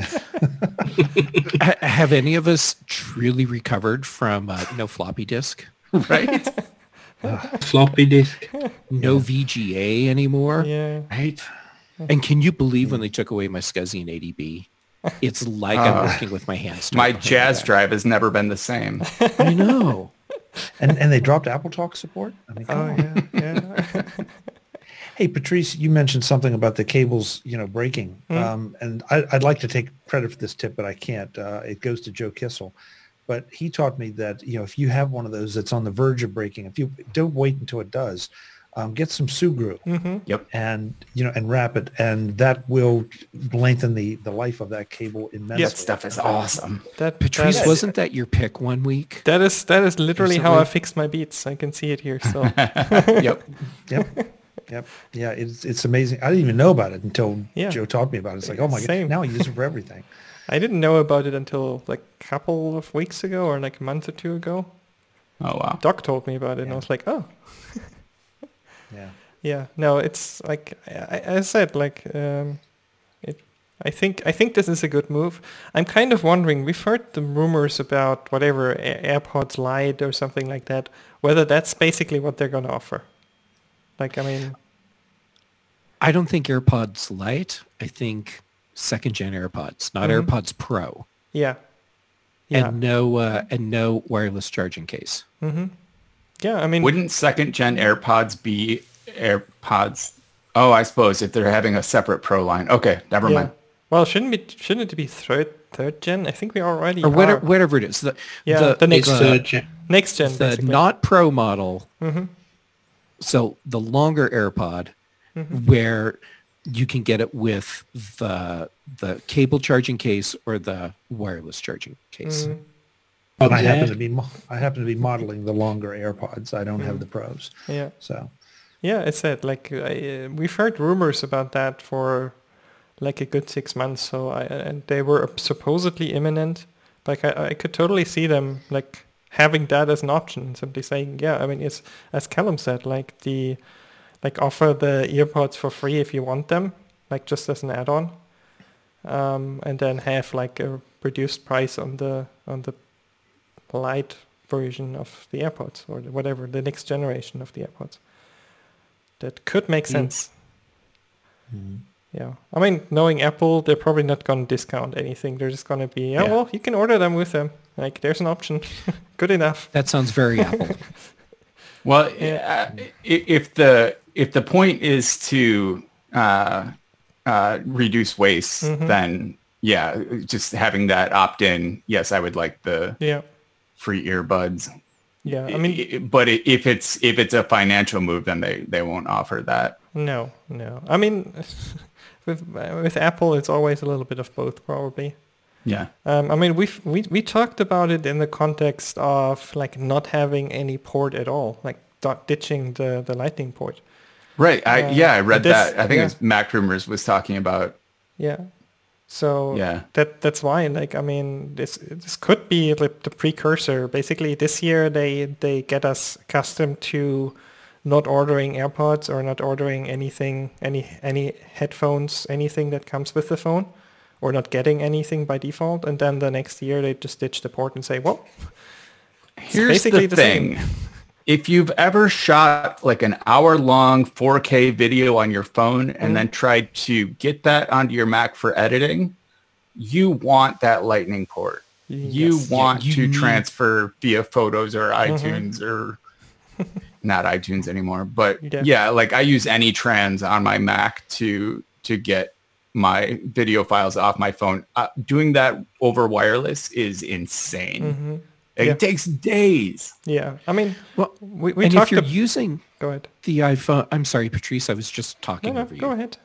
Ha- have any of us truly recovered from uh, no floppy disk, Right? floppy disk. no V G A anymore? Yeah. Right? And can you believe when they took away my SCSI and eighty B? It's like I'm working with my hands. My jazz drive has never been the same. I know. and, and they dropped Apple Talk support? I mean, come Oh on. yeah. Yeah. Hey, Patrice, you mentioned something about the cables, you know, breaking. Um, and I, I'd like to take credit for this tip, but I can't. Uh, it goes to Joe Kissel. But he taught me that, you know, if you have one of those that's on the verge of breaking, if you don't wait until it does, um, get some Sugru Yep. and, you know, and wrap it. And that will lengthen the, the life of that cable immensely. That stuff is awesome. That Patrice, that- wasn't that your pick one week? That is that is literally how I Recently? fixed my beats. I can see it here. So Yep. Yep. Yep. Yeah, it's it's amazing. I didn't even know about it until Yeah. Joe taught me about it. It's like, oh my Same. god, now I use it for everything. I didn't know about it until like a couple of weeks ago or like a month or two ago. Oh, wow. Doc told me about it, and I was like, oh, Yeah. yeah. No, it's like I, I said, like um, it. I think I think this is a good move. I'm kind of wondering. We've heard the rumors about whatever A- AirPods Lite or something like that. Whether that's basically what they're going to offer. Like, I mean, I don't think AirPods Lite. I think second gen AirPods, not Mhm. AirPods Pro, yeah, yeah, and no uh, and no wireless charging case. mm-hmm. yeah. I mean, Wouldn't second gen AirPods be AirPods? Oh, I suppose if they're having a separate Pro line. Okay, never yeah. mind. Well, shouldn't be shouldn't it be third third gen? I think we already Or whatever, are. whatever it is. The, Yeah, the next It's the, third gen. Next gen, the basically. not Pro model. Mhm. So the longer AirPod, Mm-hmm. where you can get it with the the cable charging case or the wireless charging case. Mhm. But I Yeah. happen to be mo- I happen to be modeling the longer AirPods. I don't have the Pros. Yeah. So Yeah, I said like I, uh, we've heard rumors about that for like a good six months. So I and they were supposedly imminent. Like I, I could totally see them like having that as an option, simply saying, yeah, I mean, it's as Callum said, like the like offer the earpods for free if you want them, like just as an add-on, um, and then have like a reduced price on the on the light version of the AirPods or whatever, the next generation of the AirPods. That could make sense. Mm-hmm. Yeah. I mean, knowing Apple, they're probably not going to discount anything. They're just going to be, oh, Yeah. well, you can order them with them. Like, there's an option. Good enough. That sounds very Apple. Well, uh, i- if the if the point is to uh, uh, reduce waste, Mhm. then yeah, just having that opt-in. Yes, I would like the Yeah. free earbuds. Yeah. I mean, I- but i- if it's if it's a financial move, then they, they won't offer that. no, no. I mean, with with Apple, it's always a little bit of both, probably. Yeah. Um, I mean, we've, we we talked about it in the context of like not having any port at all, like dot ditching the, the Lightning port. Right. I Uh, yeah, I read this- that. I think yeah. it's Mac Rumors was talking about. Yeah. So Yeah. that that's why, like, I mean, this this could be like the precursor. Basically, this year they they get us accustomed to not ordering AirPods or not ordering anything, any any headphones, anything that comes with the phone, or not getting anything by default. And then the next year they just ditch the port and say, well, Here's basically the the same. thing. If you've ever shot like an hour long four K video on your phone and Mm-hmm. then tried to get that onto your Mac for editing, you want that Lightning port. You Yes. want Yeah, you to need- transfer via Photos or Mm-hmm. iTunes or not iTunes anymore. But Yeah. yeah, like I use AnyTrans on my Mac to to get my video files off my phone. Uh, doing that over wireless is insane. Mhm. It Yeah. takes days. Yeah. I mean, Well, we, we and talked if you're ab- using Go ahead. the iPhone, I'm sorry, Patrice, I was just No, talking no, over you. go ahead.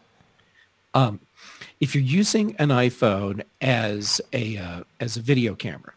Um, if you're using an iPhone as a uh, as a video camera,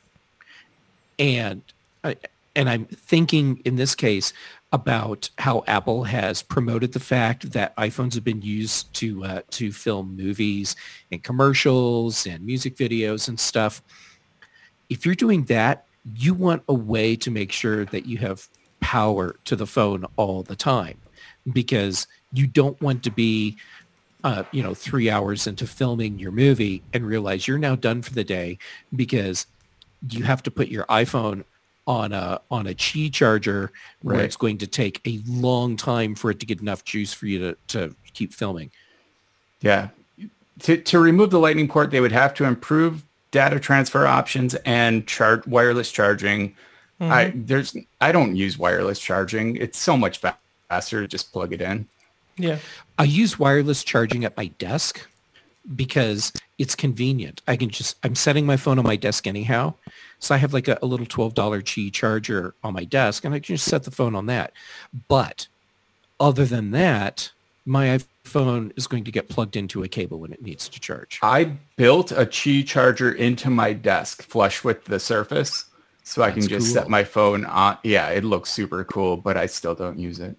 and I, and I'm thinking in this case about how Apple has promoted the fact that iPhones have been used to uh, to film movies and commercials and music videos and stuff. If you're doing that, you want a way to make sure that you have power to the phone all the time, because you don't want to be uh, you know, three hours into filming your movie and realize you're now done for the day because you have to put your iPhone on a on a Qi charger where Right. it's going to take a long time for it to get enough juice for you to, to keep filming. Yeah. To to remove the Lightning port, they would have to improve data transfer options and char- wireless charging. I there's I don't use wireless charging. It's so much fa- faster to just plug it in. Yeah. I use wireless charging at my desk because it's convenient. I can just, I'm setting my phone on my desk anyhow. So I have like a, a little twelve dollars Qi charger on my desk and I can just set the phone on that. But other than that, my iPhone is going to get plugged into a cable when it needs to charge. I built a Qi charger into my desk flush with the Surface so I can That's just cool. set my phone on. Yeah, it looks super cool, but I still don't use it.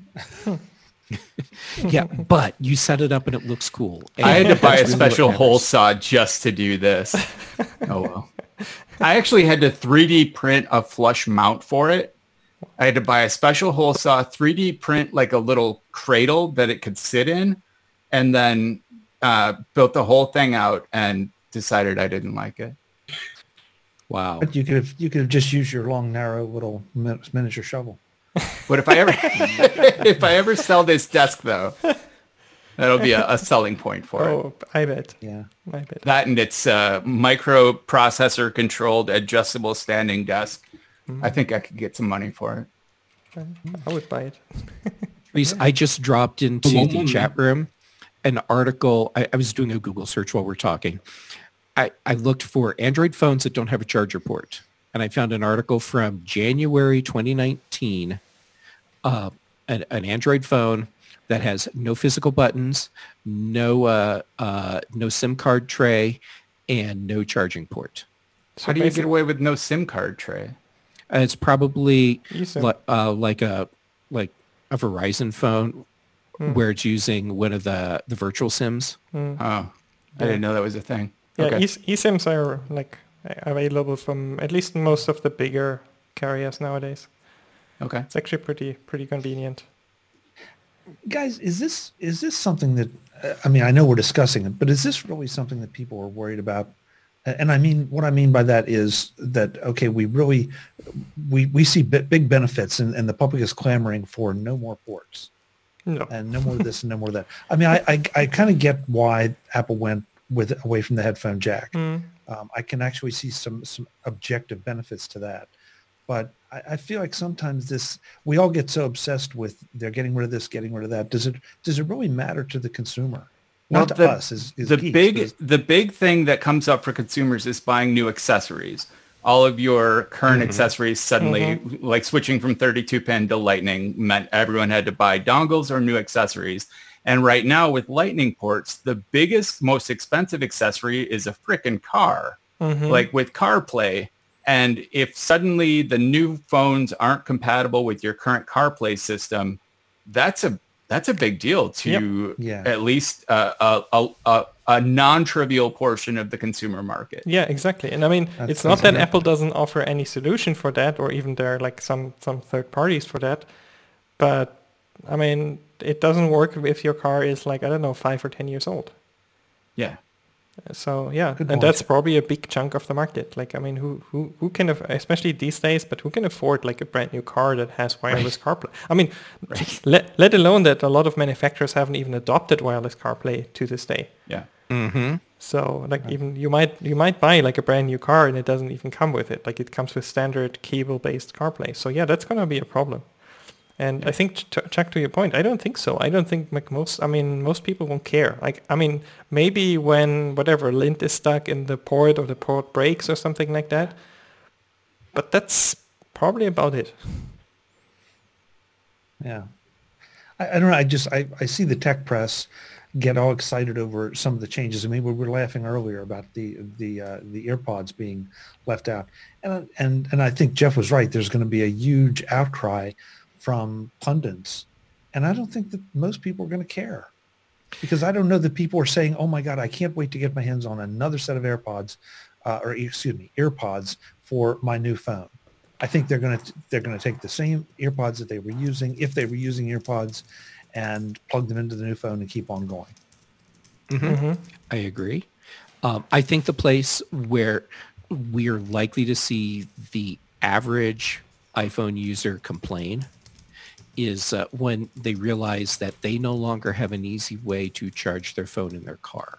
Yeah, but you set it up and it looks cool. I had to And buy a that's really what special hole matters. saw just to do this. Oh well. I actually had to three D print a flush mount for it. I had to buy a special hole saw, three D print like a little cradle that it could sit in, and then uh, built the whole thing out and decided I didn't like it. Wow. But you could have you could have just used your long, narrow little min- miniature shovel. But if I ever if I ever sell this desk though, that'll be a, a selling point for it. Oh, I bet. Yeah. I bet. That and its uh, microprocessor controlled adjustable standing desk. I think I could get some money for it. I would buy it. Reese, I just dropped into Come on, the man. chat room an article. I, I was doing a Google search while we're talking. I, I looked for Android phones that don't have a charger port. And I found an article from January twenty nineteen, uh, an, an Android phone that has no physical buttons, no uh, uh, no SIM card tray, and no charging port. So How do you basic- get away with no SIM card tray? Uh, it's probably eSIM. li- uh, like a like a Verizon phone mm. where it's using one of the, the virtual SIMs. Mm. Oh, I yeah. didn't know that was a thing. Yeah, okay. e- eSIMs are like available from at least most of the bigger carriers nowadays. Okay. It's actually pretty pretty convenient. Guys, is this is this something that, uh, I mean, I know we're discussing it, but is this really something that people are worried about? And I mean, what I mean by that is that, okay, we really, we, we see b- big benefits and, and the public is clamoring for no more ports. No. And no more of this and no more of that. I mean, I, I, I kind of get why Apple went with away from the headphone jack. Mm. Um, I can actually see some, some objective benefits to that. But I, I feel like sometimes this, we all get so obsessed with they're getting rid of this, getting rid of that. Does it, does it really matter to the consumer? Well, Not to the, us as, as the geeks, big the big thing that comes up for consumers is buying new accessories. All of your current mm-hmm. accessories suddenly, mm-hmm. like switching from thirty-two pin to Lightning, meant everyone had to buy dongles or new accessories. And right now with Lightning ports, the biggest, most expensive accessory is a frickin' car, mm-hmm. like with CarPlay. And if suddenly the new phones aren't compatible with your current CarPlay system, that's a That's a big deal to yep. yeah. at least uh, a, a, a, a non-trivial portion of the consumer market. Yeah, exactly. And I mean, That's it's not that right. Apple doesn't offer any solution for that, or even there are like some, some third parties for that. But I mean, it doesn't work if your car is like, I don't know, five or ten years old. Yeah. So yeah, Good and point. that's probably a big chunk of the market. Like, I mean, who who who can, af- especially these days, but who can afford like a brand new car that has wireless right. CarPlay? I mean, right. let let alone that a lot of manufacturers haven't even adopted wireless CarPlay to this day. Yeah. Mm-hmm. So like right. even you might you might buy like a brand new car and it doesn't even come with it. Like it comes with standard cable-based CarPlay. So yeah, that's gonna be a problem. And yeah. I think, ch- Chuck, to your point, I don't think so. I don't think like most, I mean, most people won't care. Like, I mean, maybe when whatever lint is stuck in the port or the port breaks or something like that. But that's probably about it. Yeah. I, I don't know. I just, I, I see the tech press get all excited over some of the changes. I mean, we were laughing earlier about the, the, uh, the AirPods being left out. And, and, and I think Jeff was right. There's going to be a huge outcry from pundits. And I don't think that most people are going to care, because I don't know that people are saying, oh my God, I can't wait to get my hands on another set of AirPods uh, or excuse me, EarPods for my new phone. I think they're going to, they're going to take the same EarPods that they were using, if they were using EarPods, and plug them into the new phone and keep on going. Mm-hmm. Mm-hmm. I agree. Um, I think the place where we're likely to see the average iPhone user complain is uh, when they realize that they no longer have an easy way to charge their phone in their car.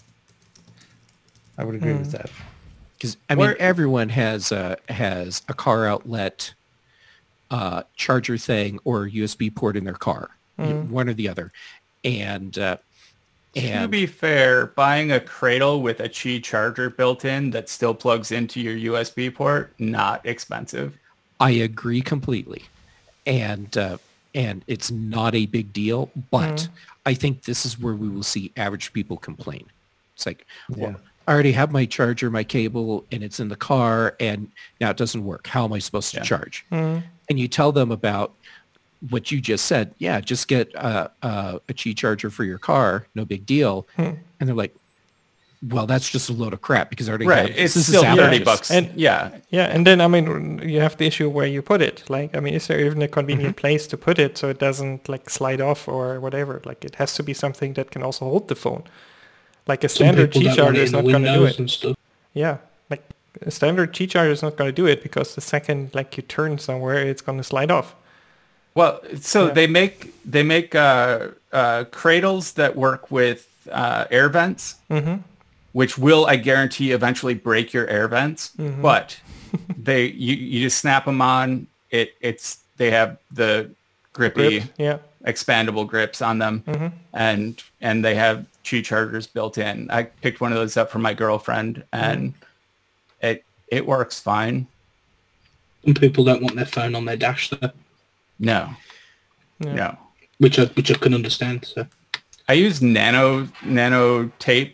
I would agree mm. with that. Because I mean, or, everyone has a, has a car outlet uh, charger thing or U S B port in their car, mm. one or the other. And, uh, and to be fair, buying a Cradle with a Qi charger built in that still plugs into your U S B port, not expensive. I agree completely. And uh, and it's not a big deal, but mm. I think this is where we will see average people complain. It's like, yeah. well, I already have my charger, my cable, and it's in the car, and now it doesn't work. How am I supposed to yeah. charge? Mm. And you tell them about what you just said. Yeah, just get a, a, a Qi charger for your car. No big deal. Mm. And they're like, well, that's just a load of crap because I already right. have It's this still is thirty bucks. And yeah, yeah, and then I mean, you have the issue where you put it. Like, I mean, is there even a convenient mm-hmm. place to put it so it doesn't like slide off or whatever? Like, it has to be something that can also hold the phone. Like a standard Qi charger is not going to do it. Yeah, like a standard Qi charger is not going to do it because the second like you turn somewhere, it's going to slide off. Well, so yeah. they make they make uh, uh, cradles that work with uh, air vents. Mm-hmm. Which will, I guarantee, eventually break your air vents. Mm-hmm. But they, you, you just snap them on. It, it's they have the grippy, Grip, yeah. expandable grips on them, mm-hmm. and and they have Qi chargers built in. I picked one of those up for my girlfriend, and mm-hmm. it it works fine. Some people don't want their phone on their dash, though. No, yeah. no. Which I which I can understand. So I use nano nano tape.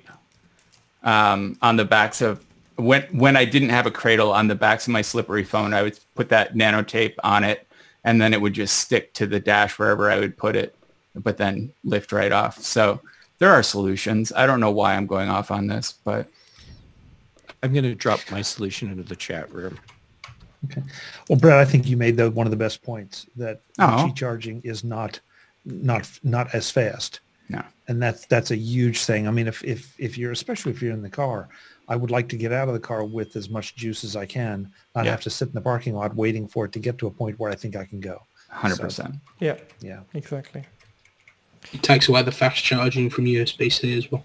Um, on the backs of when when I didn't have a Cradle on the backs of my slippery phone, I would put that nano tape on it, and then it would just stick to the dash wherever I would put it, but then lift right off. So there are solutions. I don't know why I'm going off on this, but I'm going to drop my solution into the chat room. Okay. Well, Brett, I think you made the, one of the best points that Oh. Qi charging is not not not as fast. no. And that's that's a huge thing. I mean, if if if you're especially if you're in the car, I would like to get out of the car with as much juice as I can, not Yeah. have to sit in the parking lot waiting for it to get to a point where I think I can go. one hundred percent. Yeah, Yeah. exactly. It takes away the fast charging from U S B C as well.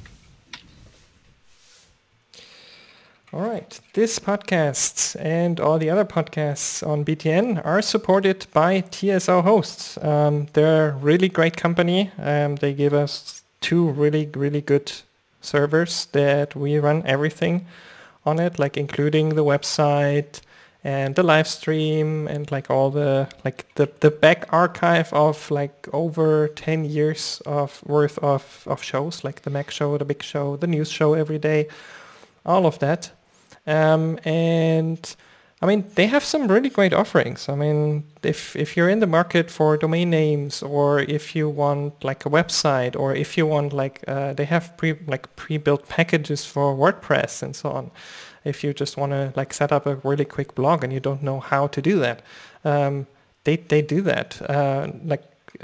All right. This podcast and all the other podcasts on B T N are supported by T S O Hosts. Um, they're a really great company. Um, they give us two really, really good servers that we run everything on it, like including the website and the live stream and like all the like the, the back archive of like over ten years of worth of, of shows, like the Mac Show, the Big Show, the news show every day, all of that. Um, and I mean, they have some really great offerings. I mean, if if you're in the market for domain names, or if you want like a website, or if you want like uh, they have pre like pre-built packages for WordPress and so on. If you just want to like set up a really quick blog and you don't know how to do that, um, they they do that. Uh, like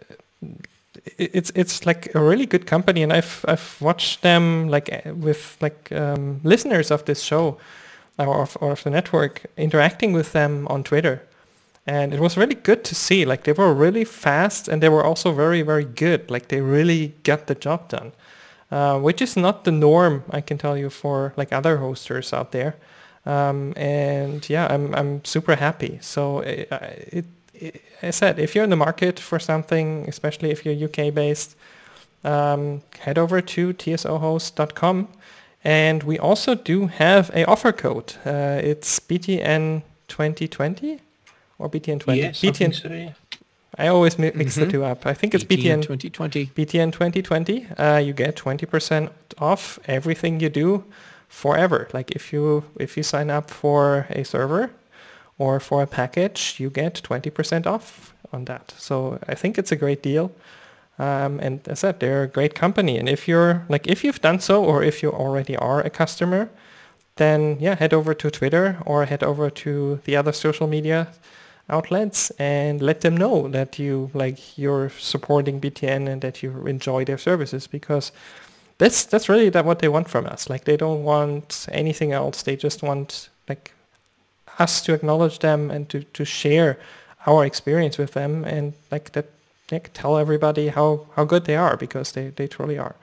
it's it's like a really good company, and I've I've watched them like with like um, listeners of this show or of, or of the network interacting with them on Twitter, and it was really good to see. Like they were really fast, and they were also very very good. Like they really got the job done, uh, which is not the norm, I can tell you, for like other hosters out there. Um, and yeah, I'm I'm super happy. So it, it I said, if you're in the market for something, especially if you're U K based, um, head over to T S O host dot com. And we also do have a offer code. Uh, it's B T N twenty twenty or B T N twenty. Yes, B T N, I think so, yeah. I always mi- mix the Mhm. two up. I think it's B T N twenty twenty. B T N twenty twenty. Uh, you get twenty percent off everything you do forever. Like if you if you sign up for a server or for a package, you get twenty percent off on that. So I think it's a great deal. Um, and as I said, they're a great company. And if you're like, if you've done so, or if you already are a customer, then yeah, head over to Twitter or head over to the other social media outlets and let them know that you like you're supporting B T N and that you enjoy their services, because that's that's really that what they want from us. Like they don't want anything else. They just want like us to acknowledge them and to, to share our experience with them, and like that like, tell everybody how, how good they are, because they, they truly are.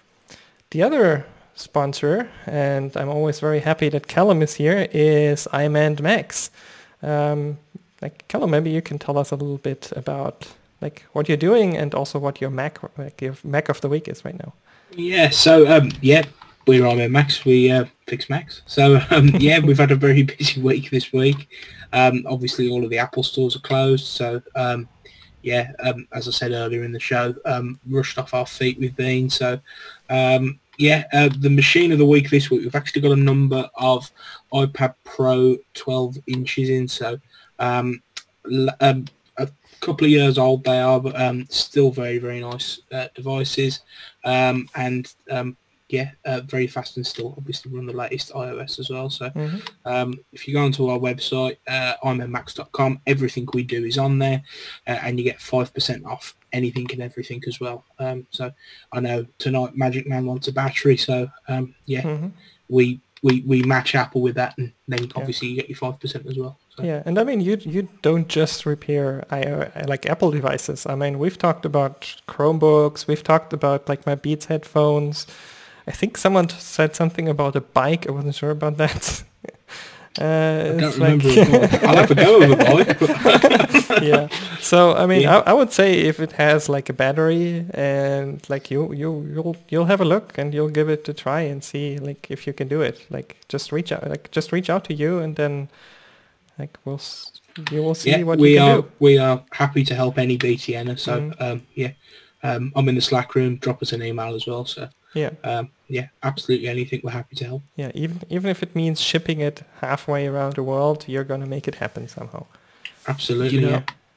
The other sponsor, and I'm always very happy that Callum is here, is iMand Macs. Um, like Callum, maybe you can tell us a little bit about like what you're doing and also what your Mac like your Mac of the week is right now. Yeah, so um, yeah, we're on Macs. We uh, fix Macs. So um, yeah, we've had a very busy week this week. Um, obviously, all of the Apple stores are closed. So um, yeah, um, as I said earlier in the show, um, rushed off our feet we've been. So um, yeah, uh, the machine of the week this week, we've actually got a number of iPad Pro twelve inches in. So um, l- um, a couple of years old they are, but um, still very, very nice uh, devices. Um, and um, yeah, uh, very fast, and still obviously run the latest iOS as well. So Mm-hmm. um, if you go onto our website, uh, i m macs dot com, everything we do is on there, uh, and you get five percent off anything and everything as well. Um, so I know tonight Magic Man wants a battery, so um, yeah, Mm-hmm. we, we we match Apple with that, and then obviously you get your five percent as well. So. Yeah, and I mean, you you don't just repair I, uh, like Apple devices. I mean, we've talked about Chromebooks. We've talked about like my Beats headphones. I think someone said something about a bike. I wasn't sure about that. uh, I don't it's remember. like- I'll have a go with a bike. But yeah. So I mean, Yeah. I, I would say if it has like a battery, and like you you you'll you'll have a look and you'll give it a try and see like if you can do it. Like just reach out, like just reach out to you, and then like we'll s- you will see yeah, what we you can are do. we are happy to help any B T N. So Mhm. um, yeah, um, I'm in the Slack room. Drop us an email as well. So Yeah. um, yeah, absolutely anything. We're happy to help. Yeah, even even if it means shipping it halfway around the world, you're gonna make it happen somehow. Absolutely. You know, yeah.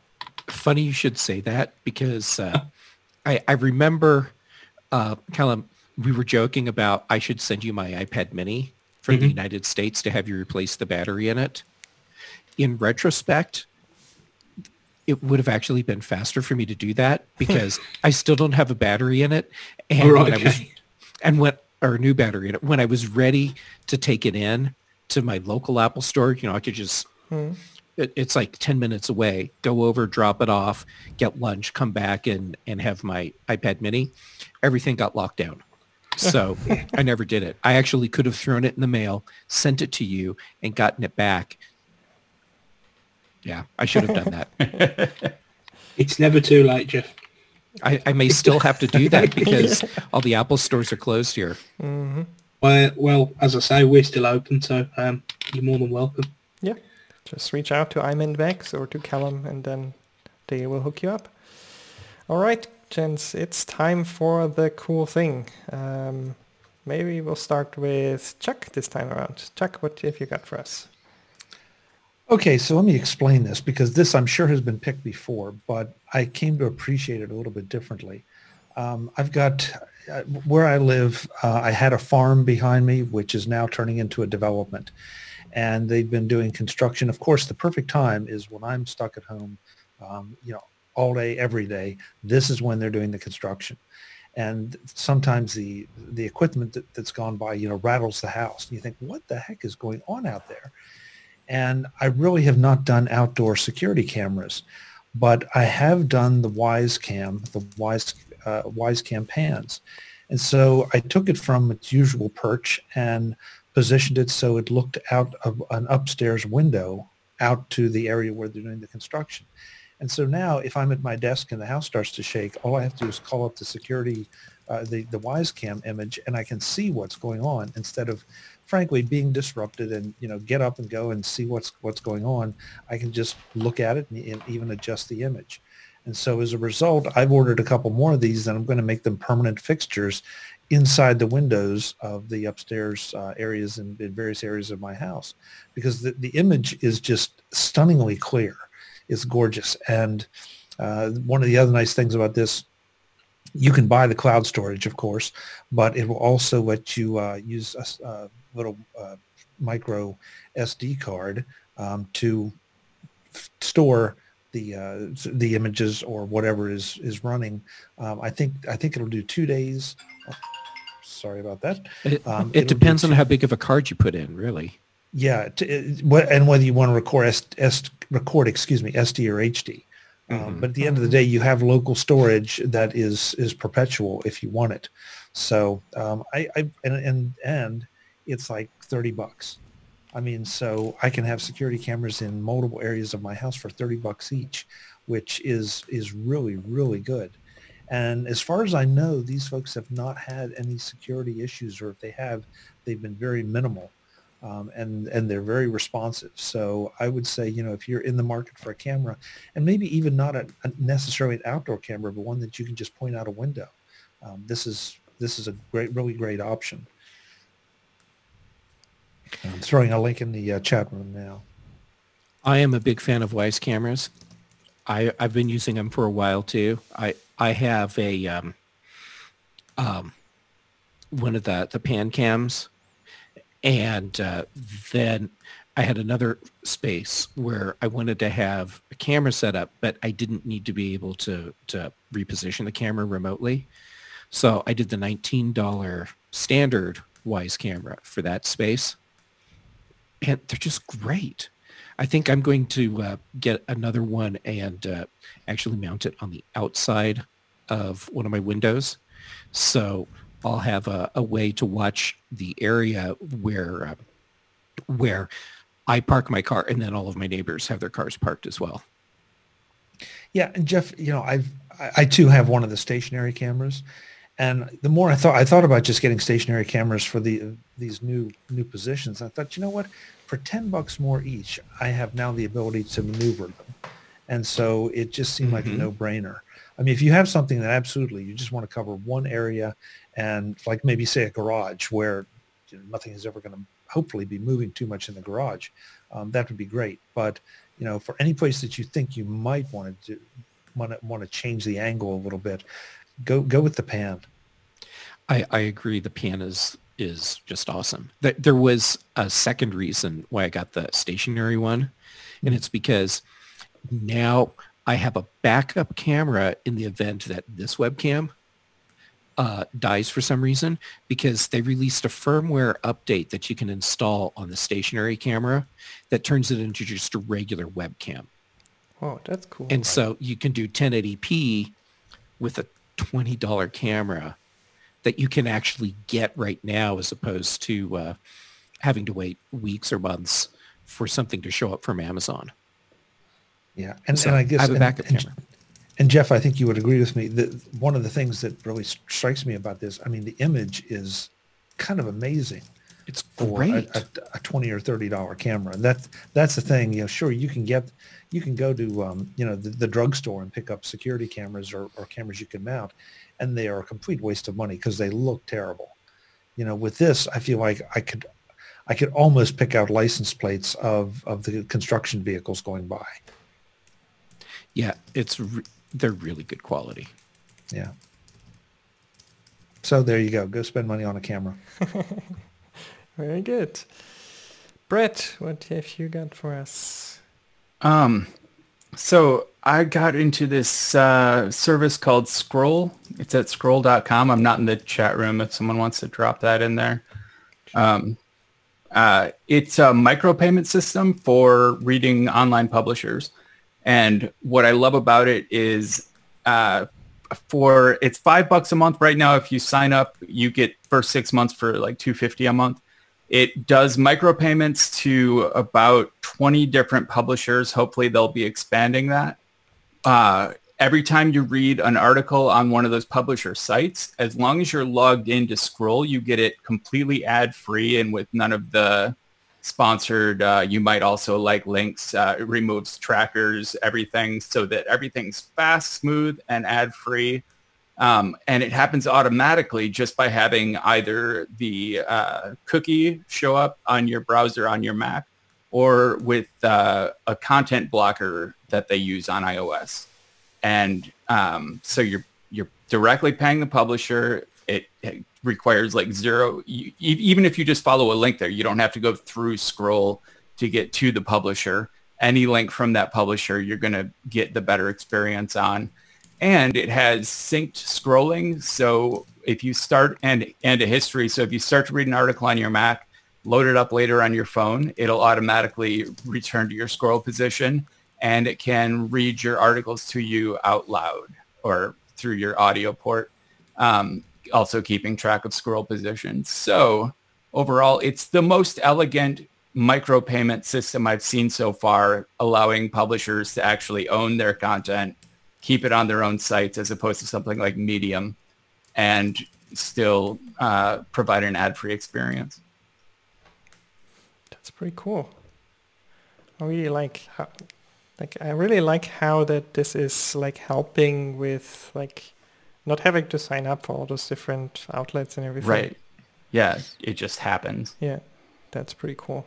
Funny you should say that because uh, I, I remember, uh, Callum, we were joking about I should send you my iPad mini from mm-hmm. the United States to have you replace the battery in it. In retrospect, it would have actually been faster for me to do that because I still don't have a battery in it. And oh, when okay. I was, and when, or a new battery in it, when I was ready to take it in to my local Apple store, you know, I could just, hmm. it, it's like ten minutes away, go over, drop it off, get lunch, come back and, and have my iPad mini. Everything got locked down. So I never did it. I actually could have thrown it in the mail, sent it to you and gotten it back. Yeah, I should have done that. It's never too late, Jeff. I, I may still have to do that because all the Apple stores are closed here. Mm-hmm. Well, well, as I say, we're still open, so um, you're more than welcome. Yeah, just reach out to iMendVex or to Callum, and then they will hook you up. All right, gents, it's time for the cool thing. Um, maybe we'll start with Chuck this time around. Chuck, what have you got for us? Okay, so let me explain this because this I'm sure has been picked before, but I came to appreciate it a little bit differently. Um, I've got, uh, where I live, uh, I had a farm behind me, which is now turning into a development. And they've been doing construction. Of course, the perfect time is when I'm stuck at home, um, you know, all day, every day. This is when they're doing the construction. And sometimes the the equipment that, that's gone by, you know, rattles the house. And you think, what the heck is going on out there? And I really have not done outdoor security cameras, but I have done the WiseCam, the Wise uh, WiseCam pans. And so I took it from its usual perch and positioned it so it looked out of an upstairs window out to the area where they're doing the construction. And so now if I'm at my desk and the house starts to shake, all I have to do is call up the security, uh, the, the WiseCam image, and I can see what's going on instead of, frankly, being disrupted and, you know, get up and go and see what's what's going on. I can just look at it and, and even adjust the image. And so as a result, I've ordered a couple more of these, and I'm going to make them permanent fixtures inside the windows of the upstairs uh, areas in, in various areas of my house, because the, the image is just stunningly clear. It's gorgeous. And uh, one of the other nice things about this, you can buy the cloud storage, of course, but it will also let you uh, use a, a little uh, micro S D card um, to f- store the uh, the images or whatever is is running. Um, I think I think it'll do two days. Oh, sorry about that. It, um, it depends on how big of a card you put in, really. Yeah, t- it, and whether you want to record S, S, record excuse me S D or H D. Mm-hmm. Um, but at the end of the day, you have local storage that is is perpetual if you want it. So um, I, I and, and and it's like thirty bucks. I mean, so I can have security cameras in multiple areas of my house for thirty bucks each, which is is really really good. And as far as I know, these folks have not had any security issues, or if they have, they've been very minimal. Um, and, and they're very responsive. So I would say, you know, if you're in the market for a camera, and maybe even not a, a necessarily an outdoor camera, but one that you can just point out a window, um, this is this is a great, really great option. I'm throwing a link in the uh, chat room now. I am a big fan of Wise cameras. I, I've been using them for a while too. I, I have a um, um, one of the, the pan cams. And uh, then I had another space where I wanted to have a camera set up, but I didn't need to be able to, to reposition the camera remotely. So I did the nineteen dollars standard Wise camera for that space. And they're just great. I think I'm going to uh, get another one and uh, actually mount it on the outside of one of my windows. So I'll have a, a way to watch the area where uh, where I park my car, and then all of my neighbors have their cars parked as well. Yeah, and Jeff, you know, I've I, I too have one of the stationary cameras, and the more I thought, I thought about just getting stationary cameras for the these new new positions. I thought, you know what, for ten bucks more each, I have now the ability to maneuver them, and so it just seemed mm-hmm. like a no-brainer. I mean, if you have something that absolutely you just want to cover one area, and like maybe say a garage where you know, nothing is ever going to hopefully be moving too much in the garage, um, that would be great. But you know, for any place that you think you might want to do, want to want to change the angle a little bit, go go with the pan. I, I agree. The pan is is just awesome. There, there was a second reason why I got the stationary one, and it's because now I have a backup camera in the event that this webcam uh, dies for some reason, because they released a firmware update that you can install on the stationary camera that turns it into just a regular webcam. Oh, that's cool. And so you can do ten eighty p with a twenty dollars camera that you can actually get right now, as opposed to uh, having to wait weeks or months for something to show up from Amazon. Yeah, and, So and I guess I have a and- backup and, camera. And Jeff, I think you would agree with me that one of the things that really strikes me about this, I mean, the image is kind of amazing It's for great. a, a, a twenty or thirty dollar camera. And that's that's the thing. You know, sure, you can get, you can go to, um, you know, the, the drugstore and pick up security cameras or, or cameras you can mount, and they are a complete waste of money because they look terrible. You know, with this, I feel like I could, I could almost pick out license plates of of the construction vehicles going by. Yeah, it's re- they're really good quality. Yeah. So there you go. Go spend money on a camera. Very good. Brett, what have you got for us? Um, so I got into this uh, service called Scroll. It's at scroll dot com. I'm not in the chat room if someone wants to drop that in there. Um, uh, it's a micropayment system for reading online publishers. And what I love about it is uh, for it's five bucks a month right now. If you sign up, you get first six months for like two fifty a month. It does micropayments to about twenty different publishers. Hopefully they'll be expanding that. Uh, every time you read an article on one of those publisher sites, as long as you're logged into Scroll, you get it completely ad-free and with none of the sponsored. Uh, you might also like links. Uh, it removes trackers, everything, so that everything's fast, smooth, and ad-free. Um, and it happens automatically just by having either the uh, cookie show up on your browser on your Mac, or with uh, a content blocker that they use on iOS. And um, so you're you're directly paying the publisher. It, it requires like zero, you, even if you just follow a link there, you don't have to go through Scroll to get to the publisher. Any link from that publisher, you're going to get the better experience on. And it has synced scrolling. So if you start and, and a history, so if you start to read an article on your Mac, load it up later on your phone, it'll automatically return to your scroll position, and it can read your articles to you out loud or through your audio port. Um, also keeping track of scroll positions. So overall, it's the most elegant micropayment system I've seen so far, allowing publishers to actually own their content, keep it on their own sites as opposed to something like Medium, and still uh, provide an ad-free experience. That's pretty cool. I really like how, like I really like how that this is like helping with like not having to sign up for all those different outlets and everything. Right. Yeah, it just happens. Yeah, that's pretty cool.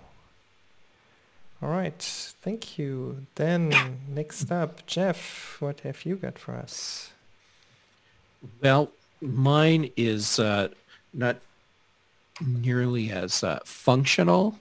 All right, thank you. Then next up, Jeff, what have you got for us? Well, mine is uh, not nearly as uh, functional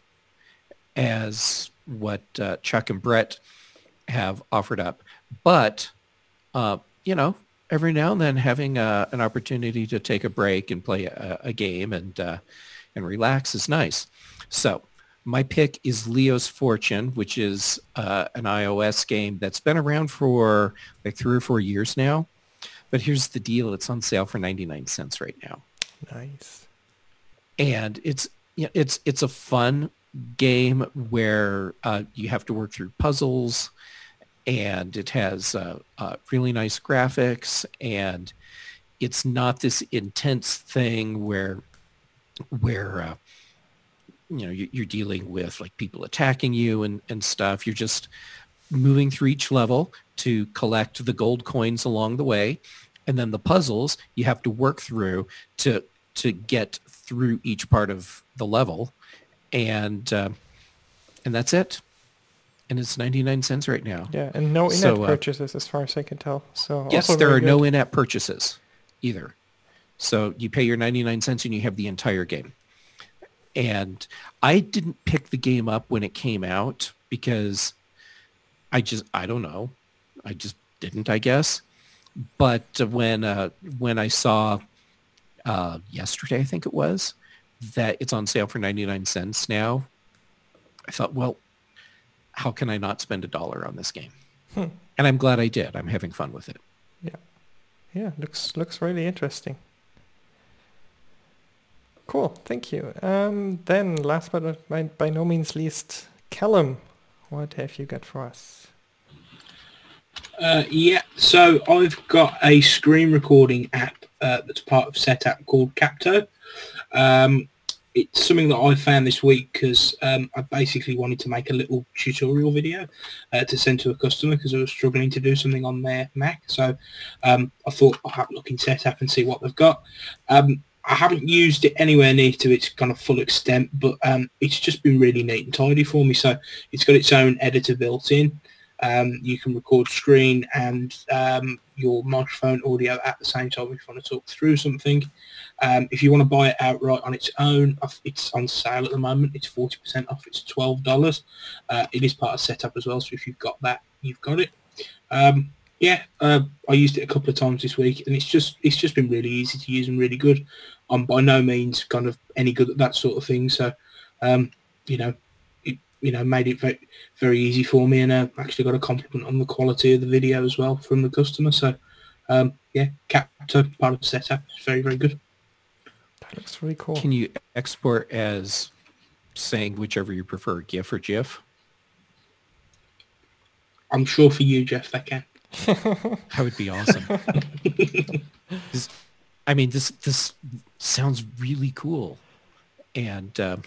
as what uh, Chuck and Brett have offered up, but uh, you know, every now and then having uh, an opportunity to take a break and play a, a game and uh, and relax is nice. So my pick is Leo's Fortune, which is uh, an iOS game that's been around for like three or four years now. But here's the deal. It's on sale for ninety-nine cents right now. Nice. And it's you know, it's it's a fun game where uh, you have to work through puzzles, and it has uh, uh, really nice graphics, and it's not this intense thing where where uh, you know you, you're dealing with like people attacking you and, and stuff. You're just moving through each level to collect the gold coins along the way, and then the puzzles you have to work through to to get through each part of the level, and uh, and that's it. and it's ninety-nine cents right now. Yeah, and no in-app So, uh, purchases as far as I can tell. So Yes, also there very are no good. in-app purchases either. So you pay your ninety-nine cents and you have the entire game. And I didn't pick the game up when it came out because I just, I don't know. I just didn't, I guess. But when uh, when I saw uh, yesterday, I think it was, that it's on sale for ninety-nine cents now, I thought, well, how can I not spend a dollar on this game? Hmm. And I'm glad I did. I'm having fun with it. Yeah, yeah, looks looks really interesting. Cool, thank you. Um, then, last but not by, by no means least, Callum, what have you got for us? Uh, yeah, so I've got a screen recording app uh, that's part of Setapp called Capto. Um, it's something that I found this week because um, I basically wanted to make a little tutorial video uh, to send to a customer because I was struggling to do something on their Mac. So um, I thought I'll have a look in Setapp and see what they've got. Um, I haven't used it anywhere near to its kind of full extent, but um, it's just been really neat and tidy for me. So it's got its own editor built in. Um, you can record screen and um, your microphone audio at the same time if you want to talk through something. Um, if you want to buy it outright on its own, it's on sale at the moment. It's forty percent off. It's twelve dollars. Uh, it is part of Setapp as well, so if you've got that, you've got it. Um, yeah, uh, I used it a couple of times this week, and it's just it's just been really easy to use and really good. I'm by no means kind of any good at that sort of thing, so um, you know, it you know made it very very easy for me, and uh, actually got a compliment on the quality of the video as well from the customer. So um, yeah, Capto, part of the Setapp, is very very good. That looks really cool. Can you export as saying whichever you prefer, GIF or GIF? I'm sure for you, Jeff, they can. That would be awesome. This- I mean, this this sounds really cool, and um,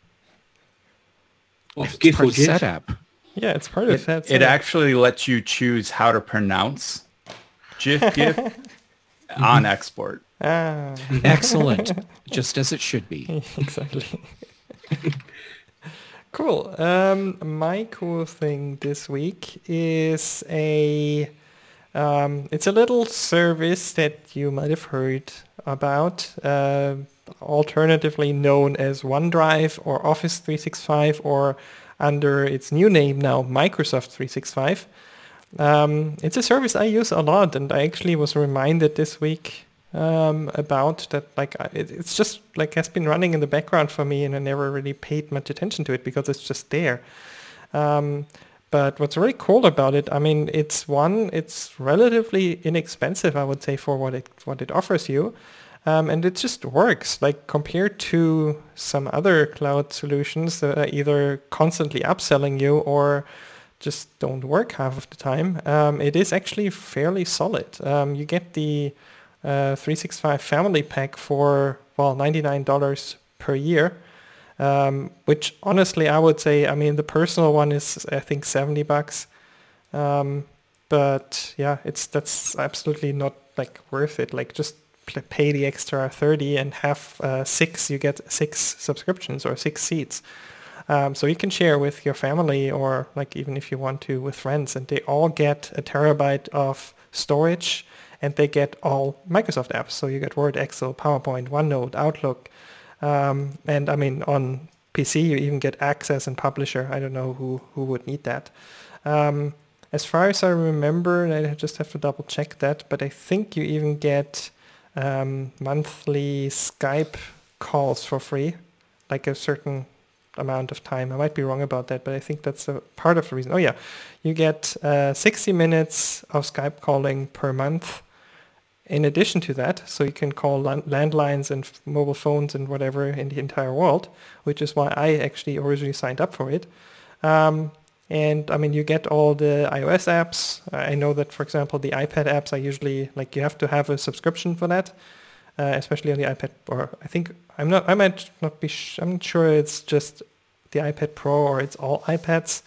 Well, it's GIF part or of GIF. Setapp. Yeah, it's part of It, that. it so- actually lets you choose how to pronounce GIF GIF on export. Ah, Excellent, just as it should be. exactly. Cool. Um, my cool thing this week is a um, it's a little service that you might have heard about, uh, alternatively known as OneDrive or Office three sixty-five, or under its new name now, Microsoft three sixty-five. Um, it's a service I use a lot, and I actually was reminded this week um, about that. Like, I- it, it's just like has been running in the background for me, and I never really paid much attention to it because it's just there. Um, but what's really cool about it, I mean, it's one, it's relatively inexpensive, I would say, for what it what it offers you. Um, and it just works, like compared to some other cloud solutions that are either constantly upselling you or just don't work half of the time. Um, it is actually fairly solid. Um, you get the uh, three sixty-five family pack for, well, ninety-nine dollars per year, um, which honestly I would say, I mean, the personal one is, I think, seventy bucks. Um, but yeah, it's that's absolutely not like worth it. Like just pay the extra thirty and have uh, six, you get six subscriptions or six seats. Um, so you can share with your family or like even if you want to with friends, and they all get a terabyte of storage and they get all Microsoft apps. So you get Word, Excel, PowerPoint, OneNote, Outlook. Um, and I mean, on P C, you even get Access and Publisher. I don't know who, who would need that. Um, as far as I remember, and I just have to double check that, but I think you even get um, monthly Skype calls for free, like a certain amount of time. I might be wrong about that, but I think that's a part of the reason. Oh yeah, you get uh, sixty minutes of Skype calling per month in addition to that, so you can call land- landlines and f- mobile phones and whatever in the entire world, which is why I actually originally signed up for it. Um, and I mean, you get all the iOS apps. I know that, for example, the iPad apps are usually like you have to have a subscription for that, uh, especially on the iPad. Or I think I'm not. I might not be. Sh- I'm not sure it's just the iPad Pro or it's all iPads,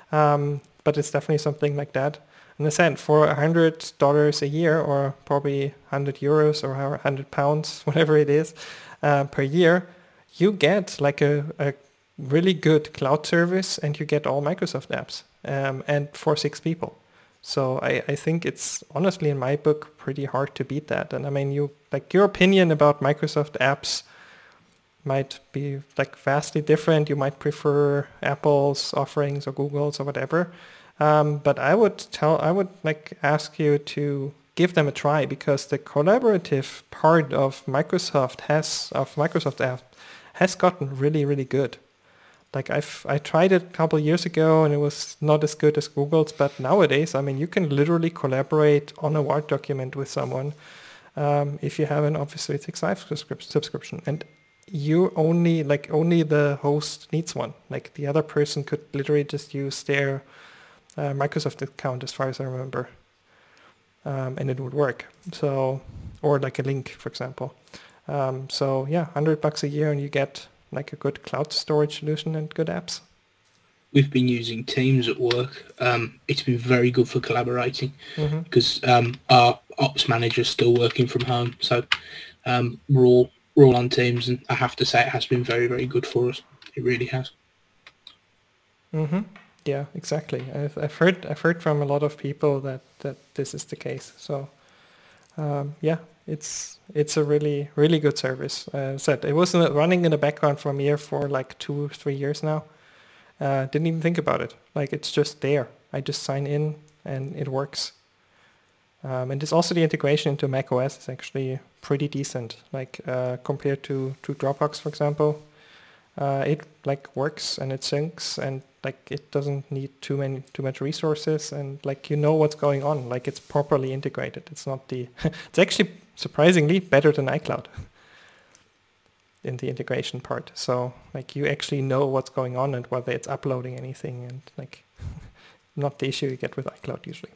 um, but it's definitely something like that. And I said for a hundred dollars a year, or probably hundred euros or a hundred pounds, whatever it is, uh, per year, you get like a, a really good cloud service, and you get all Microsoft apps. um, and for six people. So I, I think it's honestly in my book pretty hard to beat that. And I mean, you like your opinion about Microsoft apps might be like vastly different. You might prefer Apple's offerings or Google's or whatever. Um, but I would tell, I would like ask you to give them a try, because the collaborative part of Microsoft has of Microsoft app has gotten really, really good. Like I've I tried it a couple of years ago and it was not as good as Google's, but nowadays, I mean, you can literally collaborate on a Word document with someone um, if you have an Office three sixty-five subscription, and you only like only the host needs one. Like the other person could literally just use their uh, Microsoft account, as far as I remember, um, and it would work. So, or like a link, for example. Um, so yeah, one hundred bucks a year and you get like a good cloud storage solution and good apps. We've been using Teams at work. Um, it's been very good for collaborating Mm-hmm. because um, our ops manager's still working from home. So um, we're all we're all on Teams, and I have to say it has been very, very good for us. It really has. Mm-hmm. Yeah, exactly. I've, I've heard I've heard from a lot of people that, that this is the case. So um, yeah, it's it's a really really good service. Uh, said it was running in the background for me for like two three years now. Uh, didn't even think about it. Like it's just there. I just sign in and it works. Um, and it's also the integration into macOS is actually pretty decent. Like uh, compared to, to Dropbox, for example, uh, it like works and it syncs and like it doesn't need too many too much resources, and like you know what's going on. Like it's properly integrated. It's not the. It's actually surprisingly better than iCloud in the integration part. So like you actually know what's going on and whether it's uploading anything, and like not the issue you get with iCloud usually.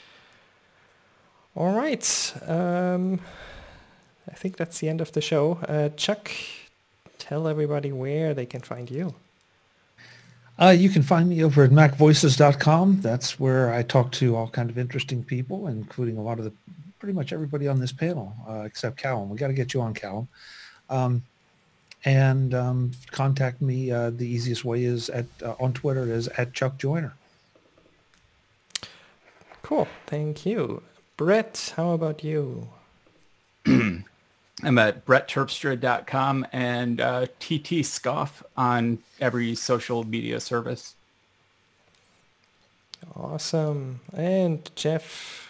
All right. Um, I think that's the end of the show. Uh, Chuck, tell everybody where they can find you. Uh, you can find me over at mac voices dot com. That's where I talk to all kind of interesting people, including a lot of the, pretty much everybody on this panel, uh, except Callum. We got to get you on, Callum. Um, and um, contact me. Uh, the easiest way is at uh, on Twitter is at Chuck Joyner. Cool. Thank you. Brett, how about you? I'm at brett terpstra dot com and uh, T T Scoff on every social media service. Awesome. And Jeff?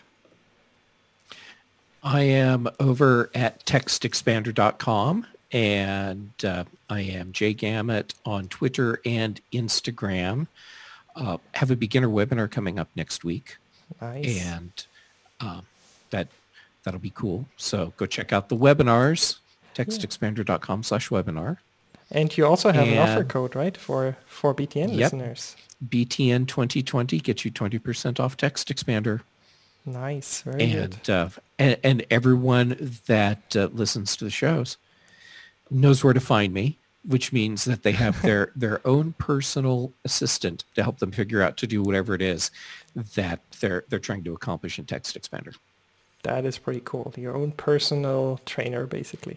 I am over at text expander dot com, and uh, I am Jay Gamet on Twitter and Instagram. Uh, have a beginner webinar coming up next week. Nice. And um, that, that'll be cool. So go check out the webinars, text expander dot com slash webinar. And you also have and, an offer code, right, for, for B T N yep. listeners? B T N twenty twenty gets you twenty percent off Text Expander. Nice. Very and, good. uh, and, and everyone that uh, listens to the shows knows where to find me, which means that they have their, their own personal assistant to help them figure out to do whatever it is that they're they're trying to accomplish in Text Expander. That is pretty cool. Your own personal trainer, basically.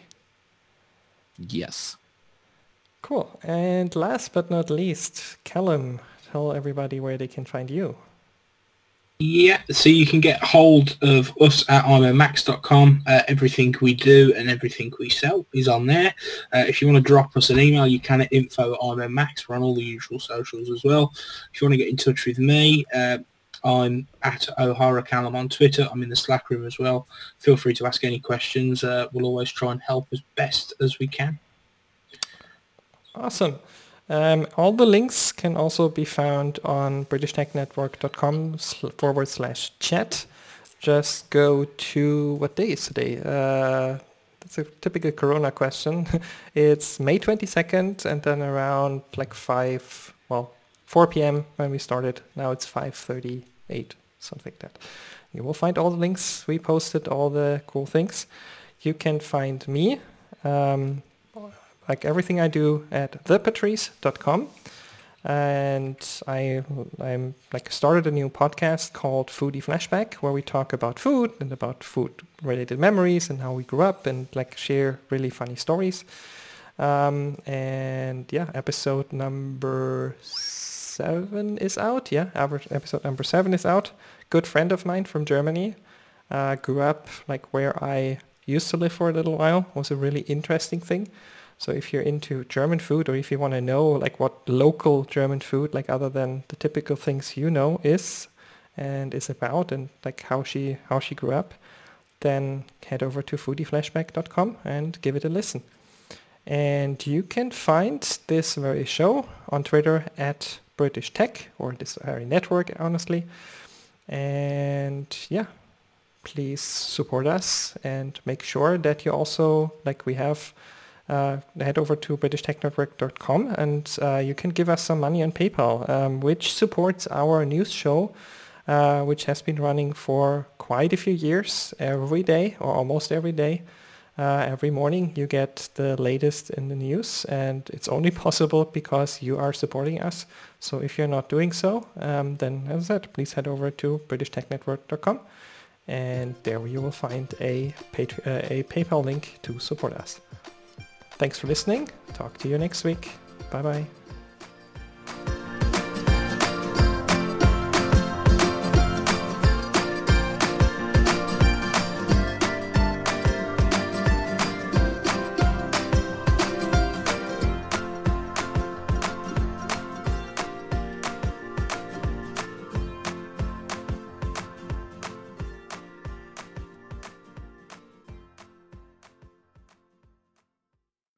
Yes. Cool. And last but not least, Callum, tell everybody where they can find you. Yeah, so you can get hold of us at iron man max dot com. Uh, everything we do and everything we sell is on there. Uh, if you want to drop us an email, you can at info at iron man max. We're on all the usual socials as well. If you want to get in touch with me, uh, I'm at O'Hara Callum on Twitter. I'm in the Slack room as well. Feel free to ask any questions. Uh, we'll always try and help as best as we can. Awesome. Um, all the links can also be found on british tech network dot com forward slash chat. Just go to, what day is today? Uh, that's a typical Corona question. It's May twenty-second, and then around like five, well, four p.m. when we started. Now it's five thirty-eight, something like that. You will find all the links. We posted all the cool things. You can find me, um, like everything I do, at the patrice dot com. And I I'm like started a new podcast called Foodie Flashback, where we talk about food and about food related memories and how we grew up, and like share really funny stories. Um, and yeah, episode number seven is out. Yeah, average episode number seven is out. Good friend of mine from Germany. Uh, grew up like where I used to live for a little while. Was a really interesting thing. So if you're into German food, or if you want to know like what local German food, like other than the typical things you know, is and is about, and like how she how she grew up, then head over to foodie flashback dot com and give it a listen. And you can find this very show on Twitter at British Tech, or this very network, honestly. And yeah, please support us and make sure that you also, like we have, uh, head over to british tech network dot com and uh, you can give us some money on PayPal, um, which supports our news show, uh, which has been running for quite a few years, every day or almost every day. Uh, every morning you get the latest in the news, and it's only possible because you are supporting us. So if you're not doing so, um, then as I said, please head over to british tech network dot com, and there you will find a, pay- uh, a PayPal link to support us. Thanks for listening. Talk to you next week. Bye bye.